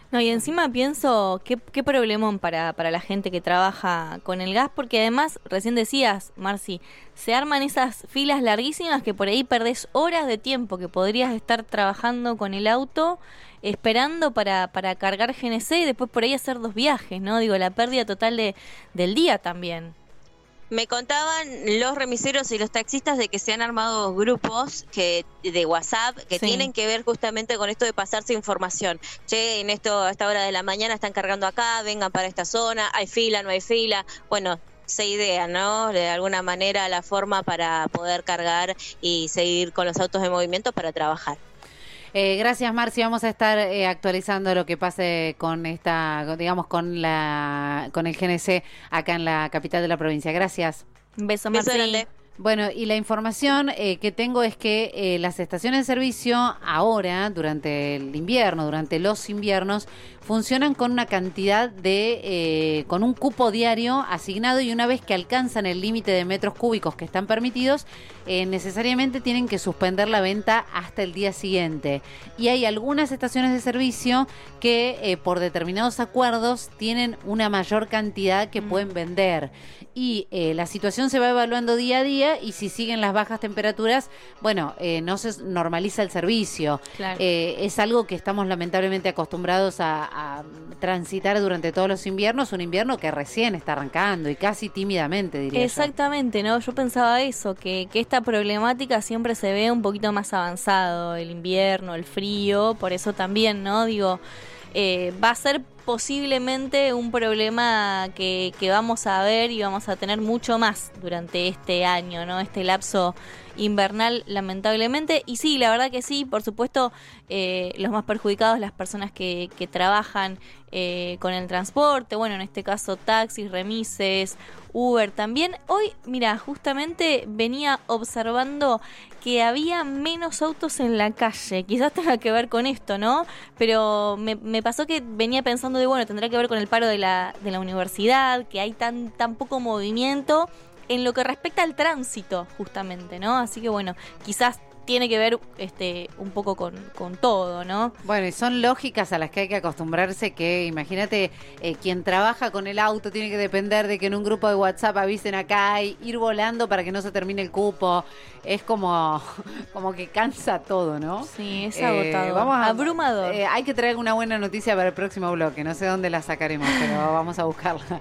No, y encima pienso, qué, qué problemón para, para la gente que trabaja con el gas, porque además, recién decías, Marci, se arman esas filas larguísimas que por ahí perdés horas de tiempo que podrías estar trabajando con el auto, esperando para, para cargar G N C y después por ahí hacer dos viajes, ¿no? Digo, la pérdida total de del día también.
Me contaban los remiseros y los taxistas de que se han armado grupos que de WhatsApp que sí. tienen que ver justamente con esto de pasarse información. Che, en esto a esta hora de la mañana están cargando acá, vengan para esta zona, hay fila, no hay fila. Bueno, se idea, ¿no? De alguna manera la forma para poder cargar y seguir con los autos de movimiento para trabajar.
Eh, gracias, Marci. Vamos a estar eh, actualizando lo que pase con esta, digamos, con la, con el G N C acá en la capital de la provincia. Gracias.
Un beso, Marci.
Beso grande.
Bueno, y la información eh, que tengo es que eh, las estaciones de servicio ahora, durante el invierno, durante los inviernos, funcionan con una cantidad de, eh, con un cupo diario asignado, y una vez que alcanzan el límite de metros cúbicos que están permitidos, eh, necesariamente tienen que suspender la venta hasta el día siguiente. Y hay algunas estaciones de servicio que eh, por determinados acuerdos tienen una mayor cantidad que mm. pueden vender. Y eh, la situación se va evaluando día a día, y si siguen las bajas temperaturas, bueno, eh, no se normaliza el servicio.
Claro.
Eh, es algo que estamos lamentablemente acostumbrados a, a transitar durante todos los inviernos, un invierno que recién está arrancando y casi tímidamente, diría
Exactamente,
yo.
¿no? Yo pensaba eso, que, que esta problemática siempre se ve un poquito más avanzado, el invierno, el frío, por eso también, ¿no? Digo, eh, va a ser posiblemente un problema que, que vamos a ver y vamos a tener mucho más durante este año, ¿no? Este lapso invernal, lamentablemente. Y sí, la verdad que sí, por supuesto, eh, los más perjudicados, las personas que, que trabajan eh, con el transporte, bueno, en este caso taxis, remises, Uber también. Hoy, mira, justamente venía observando que había menos autos en la calle. Quizás tenga que ver con esto, ¿no? Pero me, me pasó que venía pensando de, bueno, tendrá que ver con el paro de la, de la universidad, que hay tan, tan poco movimiento en lo que respecta al tránsito, justamente, ¿no? Así que, bueno, quizás tiene que ver este un poco con, con todo, ¿no?
Bueno, y son lógicas a las que hay que acostumbrarse, que imagínate, eh, quien trabaja con el auto tiene que depender de que en un grupo de WhatsApp avisen acá y ir volando para que no se termine el cupo. Es como, como que cansa todo, ¿no?
Sí, es agotador.
Eh, vamos a,
abrumador.
Eh, hay que traer una buena noticia para el próximo bloque. No sé dónde la sacaremos, pero vamos a buscarla.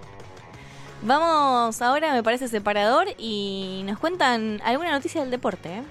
Vamos ahora, me parece, separador, y nos cuentan alguna noticia del deporte, ¿eh?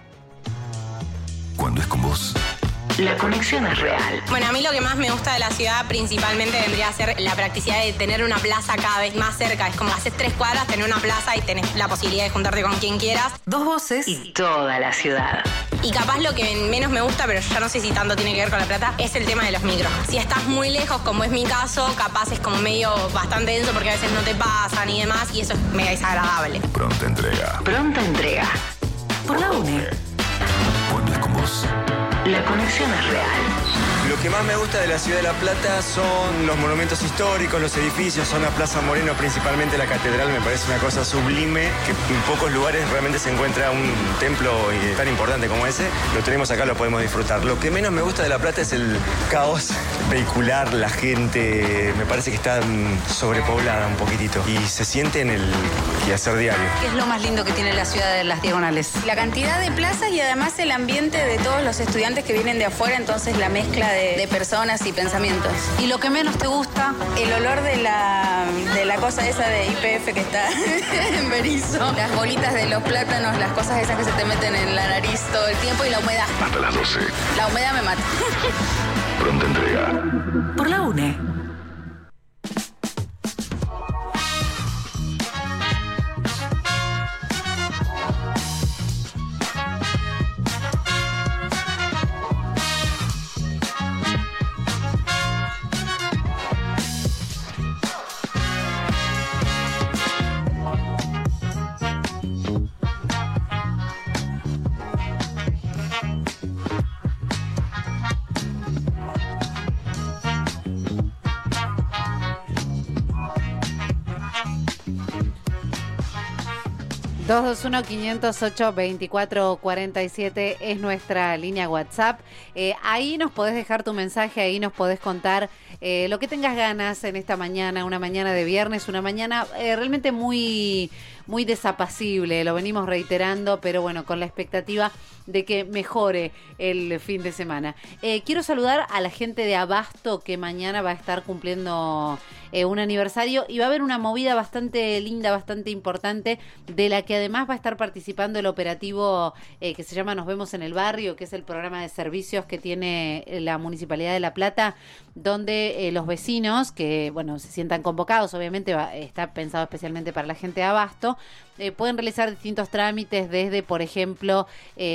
Cuando es con vos,
la conexión es real.
Bueno, a mí lo que más me gusta de la ciudad principalmente vendría a ser la practicidad de tener una plaza cada vez más cerca. Es como haces tres cuadras, tener una plaza y tenés la posibilidad de juntarte con quien quieras.
Dos voces y toda la ciudad.
Y capaz lo que menos me gusta, pero ya no sé si tanto tiene que ver con la plata, es el tema de los micros. Si estás muy lejos, como es mi caso, capaz es como medio bastante denso porque a veces no te pasan y demás, y eso es mega desagradable.
pronta entrega.
Pronta entrega. Por la UNE.
Cuando es con vos,
la conexión es real.
Lo que más me gusta de la ciudad de La Plata son los monumentos históricos, los edificios, zona Plaza Moreno, principalmente la catedral, me parece una cosa sublime, que en pocos lugares realmente se encuentra un templo tan importante como ese. Lo tenemos acá, lo podemos disfrutar. Lo que menos me gusta de La Plata es el caos vehicular, la gente, me parece que está sobrepoblada un poquitito y se siente en el quehacer diario.
¿Qué es lo más lindo que tiene la ciudad de las diagonales?
La cantidad de plazas y además el ambiente de todos los estudiantes que vienen de afuera, entonces la mezcla de, de personas y pensamientos.
¿Y lo que menos te gusta?
El olor de la, de la cosa esa de I P F que está en Berizo. Las bolitas de los plátanos, las cosas esas que se te meten en la nariz todo el tiempo, y la humedad.
hasta las doce.
La humedad me mata.
Pronta entrega.
Por la UNE.
dos dos uno, cinco cero ocho, dos cuatro cuatro siete es nuestra línea WhatsApp. Eh, ahí nos podés dejar tu mensaje, ahí nos podés contar eh, lo que tengas ganas en esta mañana, una mañana de viernes, una mañana eh, realmente muy, muy desapacible, lo venimos reiterando, pero bueno, con la expectativa de que mejore el fin de semana. Eh, quiero saludar a la gente de Abasto, que mañana va a estar cumpliendo eh, un aniversario y va a haber una movida bastante linda, bastante importante, de la que además va a estar participando el operativo eh, que se llama Nos Vemos en el Barrio, que es el programa de servicios que tiene la Municipalidad de La Plata, donde eh, los vecinos que, bueno, se sientan convocados, obviamente va, está pensado especialmente para la gente de Abasto, eh, pueden realizar distintos trámites desde, por ejemplo,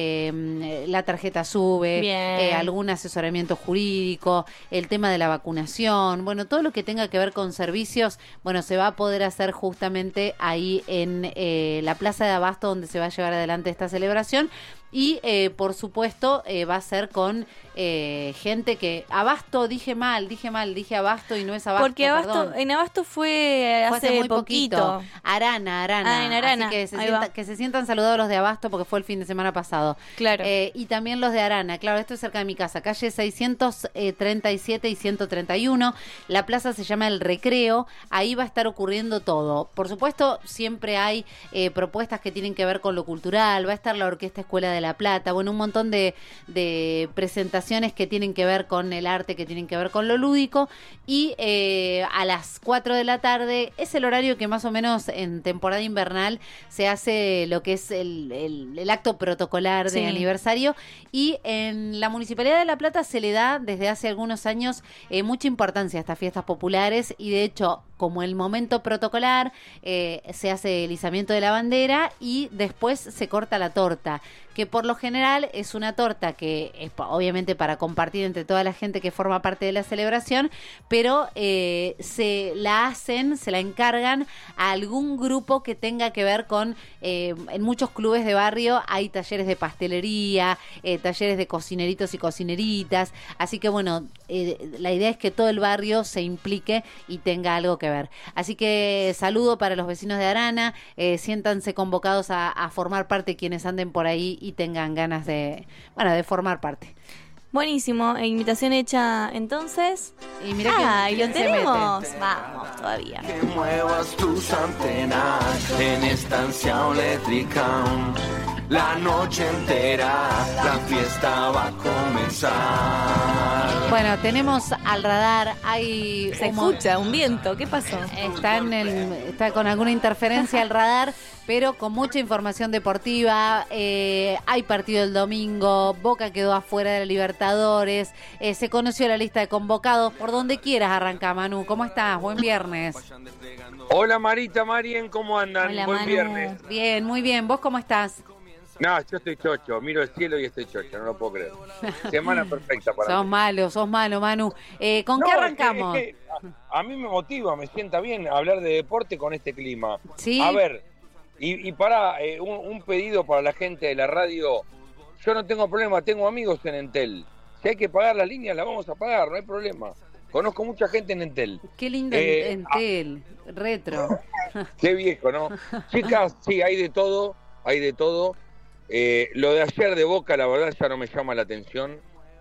eh, la tarjeta SUBE, eh, algún asesoramiento jurídico, el tema de la vacunación, bueno, todo lo que tenga que ver con servicios, bueno, se va a poder hacer justamente ahí en eh, la Plaza de Abasto, donde se va a llevar adelante esta celebración. Y, eh, por supuesto, eh, va a ser con eh, gente que... Abasto, dije mal, dije mal, dije Abasto y no es Abasto,
Porque Abasto,
perdón.
en Abasto fue hace,
Fue hace muy
poquito.
poquito. Arana, Arana.
Ah, en Arana.
Así que se,
Ahí
sienta,
va.
que se sientan saludados los de Abasto porque fue el fin de semana pasado.
Claro.
Eh, y también los de Arana. Claro, esto es cerca de mi casa. Calle seiscientos treinta y siete y ciento treinta y uno. La plaza se llama El Recreo. Ahí va a estar ocurriendo todo. Por supuesto, siempre hay eh, propuestas que tienen que ver con lo cultural. Va a estar la Orquesta Escuela de La Plata. Bueno, un montón de, de presentaciones que tienen que ver con el arte, que tienen que ver con lo lúdico. Y eh, a las cuatro de la tarde es el horario que más o menos en temporada invernal se hace lo que es el, el, el acto protocolar de
Sí.
aniversario. Y en la Municipalidad de La Plata se le da desde hace algunos años eh, mucha importancia a estas fiestas populares, y de hecho, como el momento protocolar, eh, se hace el izamiento de la bandera y después se corta la torta, que por lo general es una torta que es pa- obviamente para compartir entre toda la gente que forma parte de la celebración, pero eh, se la hacen, se la encargan a algún grupo que tenga que ver con, eh, en muchos clubes de barrio hay talleres de pastelería, eh, talleres de cocineritos y cocineritas, así que bueno, eh, la idea es que todo el barrio se implique y tenga algo que ver. Así que saludo para los vecinos de Arana, eh, siéntanse convocados a, a formar parte quienes anden por ahí y tengan ganas de, bueno, de formar parte.
Buenísimo, e invitación hecha entonces.
Y mira
ah,
quién-
y lo
quién se
tenemos.
mete.
Vamos, todavía.
Que muevas tus antenas en estancia eléctrica. La noche entera la fiesta va a comenzar.
Bueno, tenemos al radar, hay
Se
humo-
escucha un viento, ¿qué pasó?
Está, en el, está con alguna interferencia el radar, pero con mucha información deportiva. Eh, hay partido el domingo, Boca quedó afuera de la Libertadores, eh, se conoció la lista de convocados. Por donde quieras arranca, Manu. ¿Cómo estás? Buen viernes.
Hola Marita, Marien, ¿cómo andan?
Hola,
Buen
Manu.
viernes.
Bien, muy bien. ¿Vos cómo estás?
No, yo estoy chocho, miro el cielo y estoy chocho, no lo puedo creer. Semana perfecta para
Sos
mí.
malo, sos malo, Manu. Eh, ¿Con
No,
qué
es que-
arrancamos?
es que a, a mí me motiva, me sienta bien hablar de deporte con este clima.
Sí.
A ver, y, y para un, un pedido para la gente de la radio, yo no tengo problema, tengo amigos en Entel. Si hay que pagar las líneas, las vamos a pagar, no hay problema. Conozco mucha gente en Entel.
Qué lindo
Eh,
Entel, retro.
Qué viejo, ¿no? Chicas, sí, hay de todo, hay de todo. Eh, lo de ayer de Boca, la verdad, ya no me llama la atención.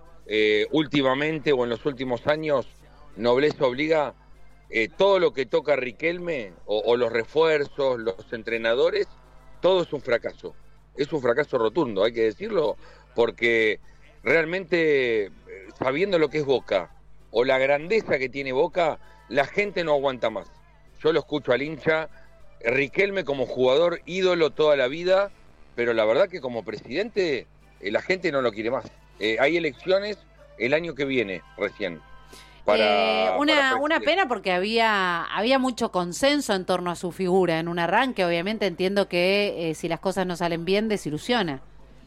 Eh, últimamente o en los últimos años, Nobleza obliga, eh, todo lo que toca Riquelme, o, o los refuerzos, los entrenadores, todo es un fracaso. Es un fracaso rotundo, hay que decirlo, porque realmente, eh, sabiendo lo que es Boca, o la grandeza que tiene Boca, la gente no aguanta más. Yo lo escucho al hincha, Riquelme como jugador ídolo toda la vida, pero la verdad que como presidente eh, la gente no lo quiere más. Eh, hay elecciones el año que viene, recién. Para,
Eh, una,
para
una pena porque había, había mucho consenso en torno a su figura en un arranque. Obviamente entiendo que eh, si las cosas no salen bien, desilusiona.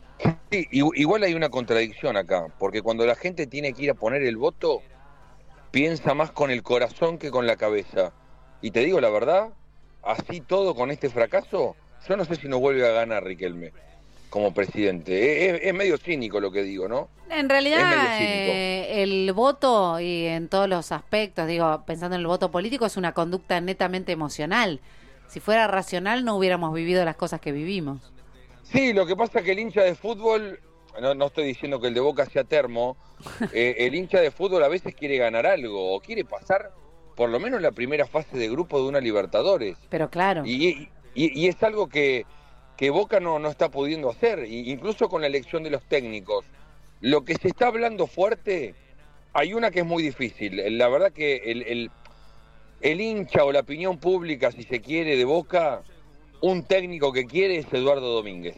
Sí, i- igual hay una contradicción acá, porque cuando la gente tiene que ir a poner el voto, piensa más con el corazón que con la cabeza. Y te digo la verdad, así todo con este fracaso, yo no sé si no vuelve a ganar Riquelme como presidente. Es, es medio cínico lo que digo, ¿no?
En
Es
realidad,
medio cínico.
eh, el voto y en todos los aspectos, digo, pensando en el voto político, es una conducta netamente emocional. si fuera racional no hubiéramos vivido las cosas que vivimos.
Sí, lo que pasa es que el hincha de fútbol, no, no estoy diciendo que el de Boca sea termo, eh, el hincha de fútbol a veces quiere ganar algo o quiere pasar por lo menos la primera fase de grupo de una Libertadores.
Pero claro.
Y, y, y es algo que, que Boca no, no está pudiendo hacer, y incluso con la elección de los técnicos. Lo que se está hablando fuerte, hay una que es muy difícil. La verdad que el, el, el hincha o la opinión pública, si se quiere, de Boca, un técnico que quiere es Eduardo Domínguez.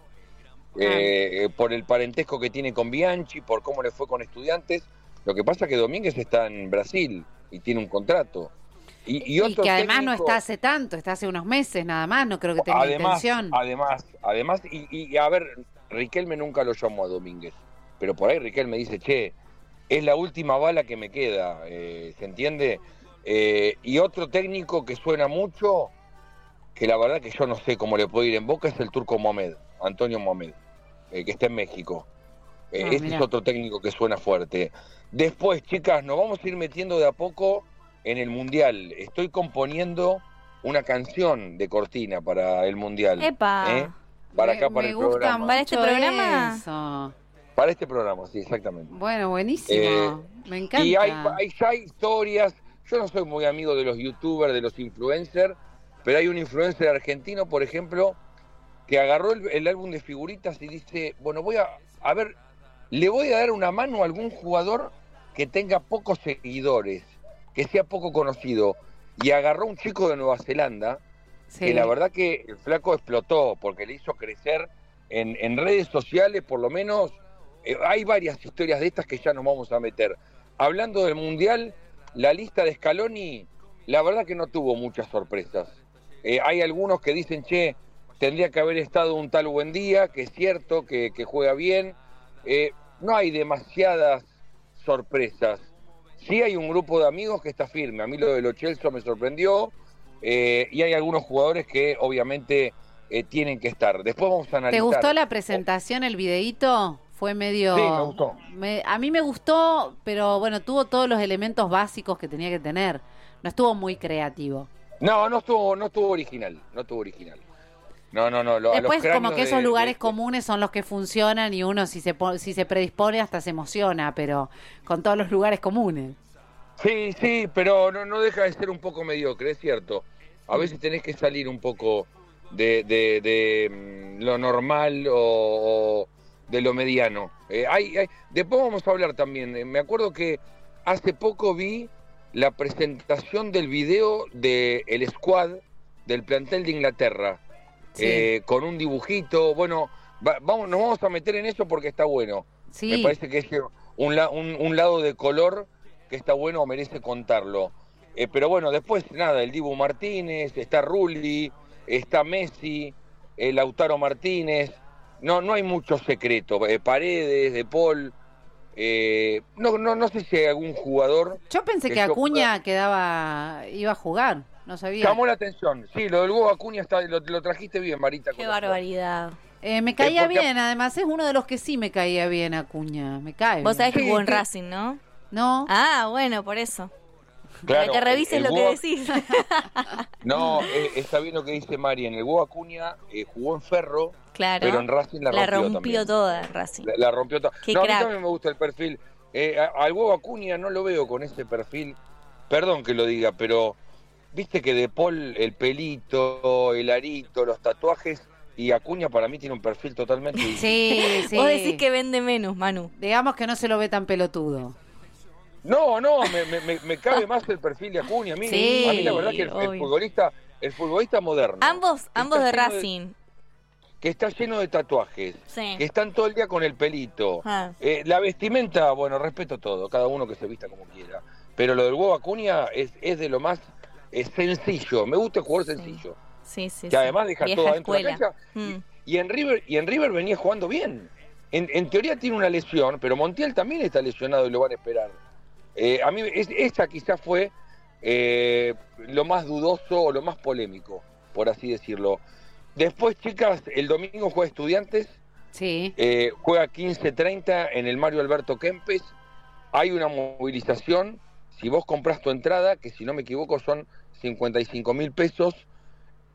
Ah. Eh, por el parentesco que tiene con Bianchi, por cómo le fue con Estudiantes. Lo que pasa es que Domínguez está en Brasil y tiene un contrato. Y, y, otro
y que además
técnico,
no está hace tanto, está hace unos meses nada más, no creo que tenga
además,
intención.
Además, además, y, y a ver, Riquelme nunca lo llamó a Domínguez, pero por ahí Riquelme dice, che, es la última bala que me queda, eh, ¿se entiende? Eh, y otro técnico que suena mucho, que la verdad que yo no sé cómo le puede ir en Boca, es el turco Mohamed, Antonio Mohamed, eh, que está en México. Eh,
Ah,
ese
mirá.
es otro técnico que suena fuerte. Después, chicas, nos vamos a ir metiendo de a poco en el Mundial. Estoy componiendo una canción de cortina para el Mundial.
¡Epa!
¿eh? Para
Me-
acá, para
me
el
gusta
programa.
¿Para este
mucho
programa?
eso.
Para este programa, sí, exactamente.
Bueno, buenísimo.
Eh,
Me encanta.
Y hay, hay ya historias. Yo no soy muy amigo de los youtubers, de los influencers, pero hay un influencer argentino, por ejemplo, que agarró el, el álbum de figuritas y dice, bueno, voy a, a ver, le voy a dar una mano a algún jugador que tenga pocos seguidores, que sea poco conocido. Y agarró un chico de Nueva Zelanda,
Sí.
que la verdad que el flaco explotó, porque le hizo crecer en, en redes sociales, por lo menos. Eh, hay varias historias de estas que ya nos vamos a meter. Hablando del Mundial, la lista de Scaloni, la verdad que no tuvo muchas sorpresas. Eh, hay algunos que dicen, che, tendría que haber estado un tal Buendía, que es cierto, que, que juega bien. Eh, no hay demasiadas sorpresas. Sí hay un grupo de amigos que está firme. A mí lo de Lo Celso me sorprendió. Eh, y hay algunos jugadores que obviamente eh, tienen que estar. Después vamos a analizar.
¿Te gustó la presentación, el videíto? Fue medio...
Sí, me gustó.
me- a mí me gustó, pero bueno, tuvo todos los elementos básicos que tenía que tener. No estuvo muy creativo.
No, no estuvo, no estuvo original. No estuvo original. No, no, no. Lo, a los
Después, como
cráneos
que esos
de-
lugares
de-
comunes son los que funcionan y uno si se, po- si se predispone hasta se emociona, pero con todos los lugares comunes.
Sí, sí, pero no, no deja de ser un poco mediocre, es cierto. A veces tenés que salir un poco de, de, de, mm, lo normal o, o de lo mediano. Eh, hay, hay- después vamos a hablar también. eh, me acuerdo que hace poco vi la presentación del video del el squad del plantel de Inglaterra,
Sí.
eh, con un dibujito. Bueno, va- vamos, nos vamos a meter en eso porque está bueno.
Sí.
Me parece que es un, la- un, un lado de color que está bueno o merece contarlo. Eh, pero bueno, después nada, el Dibu Martínez, está Rulli, está Messi, eh, Lautaro Martínez. No, no hay mucho secreto. Eh, Paredes, De Paul. Eh, no, no, no sé si hay algún jugador.
Yo pensé que
yo
Acuña quedaba, iba a jugar, no sabía.
Llamó la atención. Sí, lo del Hugo Acuña está, lo, lo trajiste bien, Marita.
Qué barbaridad.
Eh, me caía
porque-
bien, además es uno de los que sí me caía bien, Acuña. Me cae.
Vos sabés que
bien.
jugó en Racing, ¿no?
No.
Ah, bueno, por eso.
Claro,
Para que revises
el- el
lo que
Hugo-
decís.
No, eh, está bien lo que dice Mari. En el Hugo Acuña eh, jugó en Ferro,
Claro.
pero en Racing la rompió,
rompió
también.
toda en Racing.
La, la rompió toda.
Qué
No, a mí
crack.
también me gusta el perfil. Eh, a- al Hugo Acuña no lo veo con ese perfil. Perdón que lo diga, pero viste que De Paul, el pelito, el arito, los tatuajes, y Acuña para mí tiene un perfil totalmente distinto.
Sí, sí.
Vos decís que vende menos, Manu.
Digamos que no se lo ve tan pelotudo.
No, no, me, me, me- me cabe más el perfil de Acuña. A mí,
Sí,
a mí la verdad que el, el
obvio.
futbolista, el futbolista moderno,
Ambos, ambos de
lleno de-
Racing.
que está lleno de tatuajes,
Sí.
que están todo el día con el pelito.
Ah.
Eh, la vestimenta, bueno, respeto todo, cada uno que se vista como quiera. Pero lo del Hugo Acuña es, es de lo más eh, sencillo. Me gusta el jugador sencillo.
Sí, sí,
Que
sí.
además deja
Vieja
todo adentro de la
escuela.
cancha.
Mm.
Y en River, y en River venía jugando bien. En, en teoría tiene una lesión, pero Montiel también está lesionado y lo van a esperar. Eh, a mí es, esa quizás fue eh, lo más dudoso o lo más polémico, por así decirlo. Después, chicas, el domingo juega Estudiantes.
Sí.
Eh, juega quince treinta en el Mario Alberto Kempes. Hay una movilización. Si vos compras tu entrada, que si no me equivoco son cincuenta y cinco mil pesos,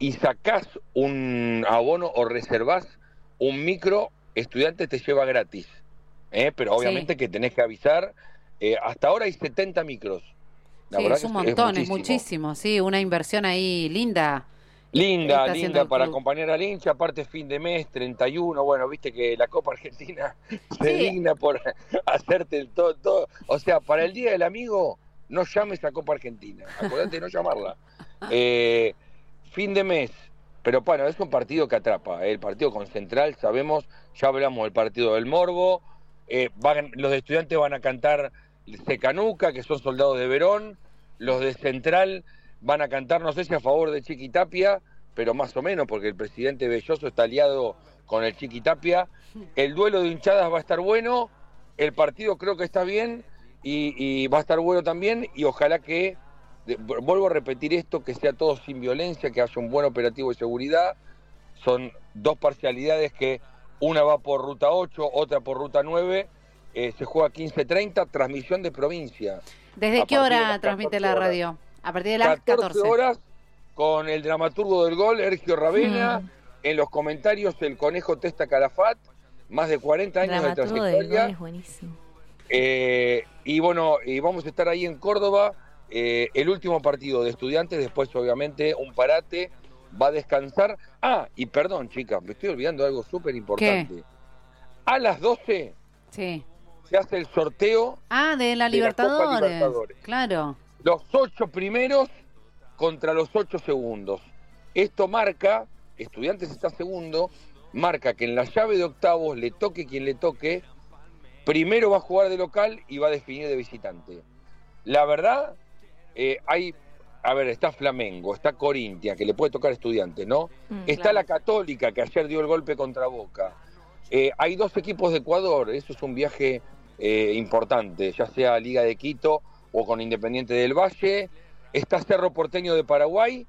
y sacás un abono o reservás un micro, Estudiantes te lleva gratis. ¿eh? Pero obviamente
Sí.
que tenés que avisar. Eh, hasta ahora hay setenta micros. La
Sí,
verdad
es
que
un montón, es
muchísimo.
muchísimo, sí, una inversión ahí linda.
Linda,
Está haciendo
linda
el
para
club.
acompañar al hincha, aparte fin de mes, treinta y uno, bueno, viste que la Copa Argentina se
Sí.
digna por hacerte el todo, todo. O sea, para el Día del Amigo, no llames a Copa Argentina, acordate de no llamarla. Eh, fin de mes, pero bueno, es un partido que atrapa, ¿eh? El partido con Central, sabemos, ya hablamos del partido del Morbo, eh, van, los de Estudiantes van a cantar Secanuca, que son soldados de Verón, los de Central van a cantar, no sé si a favor de Chiquitapia, pero más o menos, porque el presidente Belloso está aliado con el Chiquitapia. El duelo de hinchadas va a estar bueno, el partido creo que está bien, y, y va a estar bueno también, y ojalá que, de, vuelvo a repetir esto, que sea todo sin violencia, que haya un buen operativo de seguridad. Son dos parcialidades que una va por ruta ocho, otra por ruta nueve, eh, se juega quince treinta, transmisión de provincia.
¿Desde
A
qué
partir de
hora
las
transmite
catorce
la
horas.
radio? A partir de las catorce.
horas, con el dramaturgo del gol, Ergio Ravena,
Mm.
en los comentarios el Conejo Testa Calafat, más de cuarenta años de
Dramaturgo del gol
trayectoria.
es buenísimo.
Eh, y bueno, y vamos a estar ahí en Córdoba, eh, el último partido de Estudiantes, después obviamente un parate, va a descansar. Ah, y perdón chicas, me estoy olvidando de algo súper importante. A las doce
Sí.
se hace el sorteo
Ah, de la
de la Copa
Libertadores.
Libertadores.
Claro.
Los ocho primeros contra los ocho segundos. Esto marca, Estudiantes está segundo, marca que en la llave de octavos, le toque quien le toque, primero va a jugar de local y va a definir de visitante. La verdad, eh, hay, a ver, está Flamengo, está Corintia, que le puede tocar a Estudiantes, ¿no?
Mm,
está
claro.
la Católica, que ayer dio el golpe contra Boca. Eh, hay dos equipos de Ecuador, eso es un viaje eh, importante, ya sea Liga de Quito o con Independiente del Valle. Está Cerro Porteño de Paraguay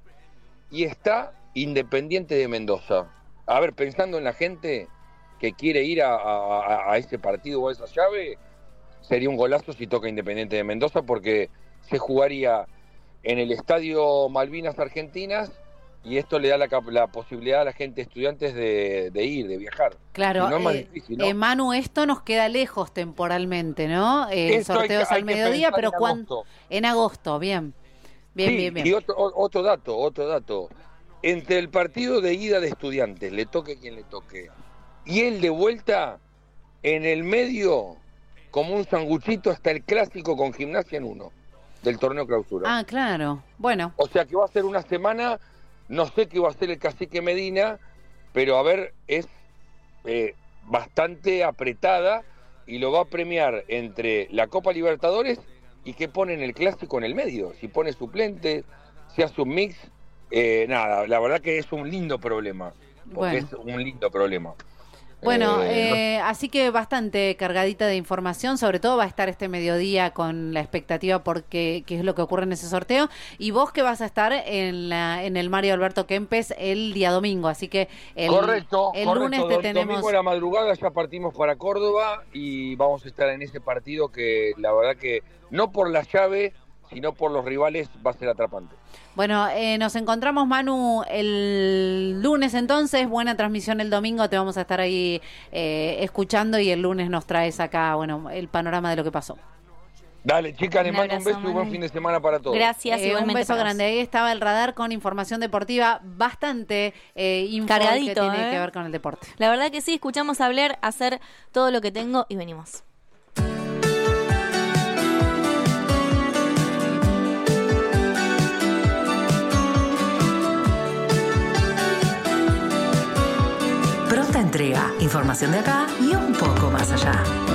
y está Independiente de Mendoza. A ver, pensando en la gente que quiere ir a, a, a ese partido o a esa llave, sería un golazo si toca Independiente de Mendoza, porque se jugaría en el Estadio Malvinas Argentinas y esto le da la, cap- la posibilidad a la gente, estudiantes, de, de ir, de viajar.
Claro,
Si no es más
eh,
difícil, ¿no?
eh, Manu, esto nos queda lejos temporalmente, ¿no? Eh,
Esto hay que-
sorteos
hay
al
que
mediodía,
pensar
pero
en
cuan-
agosto.
en agosto, bien. Bien,
Sí,
bien, bien.
Y otro, o- otro dato, otro dato. Entre el partido de ida de Estudiantes, le toque quien le toque, y el de vuelta, en el medio, como un sanguchito, hasta el clásico con Gimnasia en uno, del torneo clausura.
Ah, claro. Bueno,
O sea que va a ser una semana, no sé qué va a hacer el cacique Medina, pero a ver, es eh, bastante apretada y lo va a premiar entre la Copa Libertadores y que pone en el clásico en el medio. Si pone suplente, si hace un mix, eh, nada, la verdad que es un lindo problema, porque
Bueno.
es un lindo problema.
bueno,
Eh,
eh, así que bastante cargadita de información, sobre todo va a estar este mediodía con la expectativa porque qué es lo que ocurre en ese sorteo, y vos que vas a estar en la en el Mario Alberto Kempes el día domingo, así que el,
correcto,
el
correcto.
lunes te
Do-
tenemos...
Domingo a la madrugada ya partimos para Córdoba y vamos a estar en ese partido que la verdad que no por la llave, sino por los rivales va a ser atrapante.
Bueno, eh, nos encontramos, Manu, el lunes entonces. Buena transmisión el domingo. Te vamos a estar ahí eh, escuchando y el lunes nos traes acá, bueno, el panorama de lo que pasó.
Dale, chicas, les
Un
mando un
abrazo,
beso y buen
Manu.
fin de semana para todos.
Gracias,
Eh, un
igualmente
beso
para vos.
grande. Ahí estaba el radar con información deportiva bastante eh, info
Cargadito,
que tiene
¿eh?
que ver con el deporte.
La verdad que sí, escuchamos hablar, hacer todo lo que tengo y venimos.
Pronta entrega, información de acá y un poco más allá.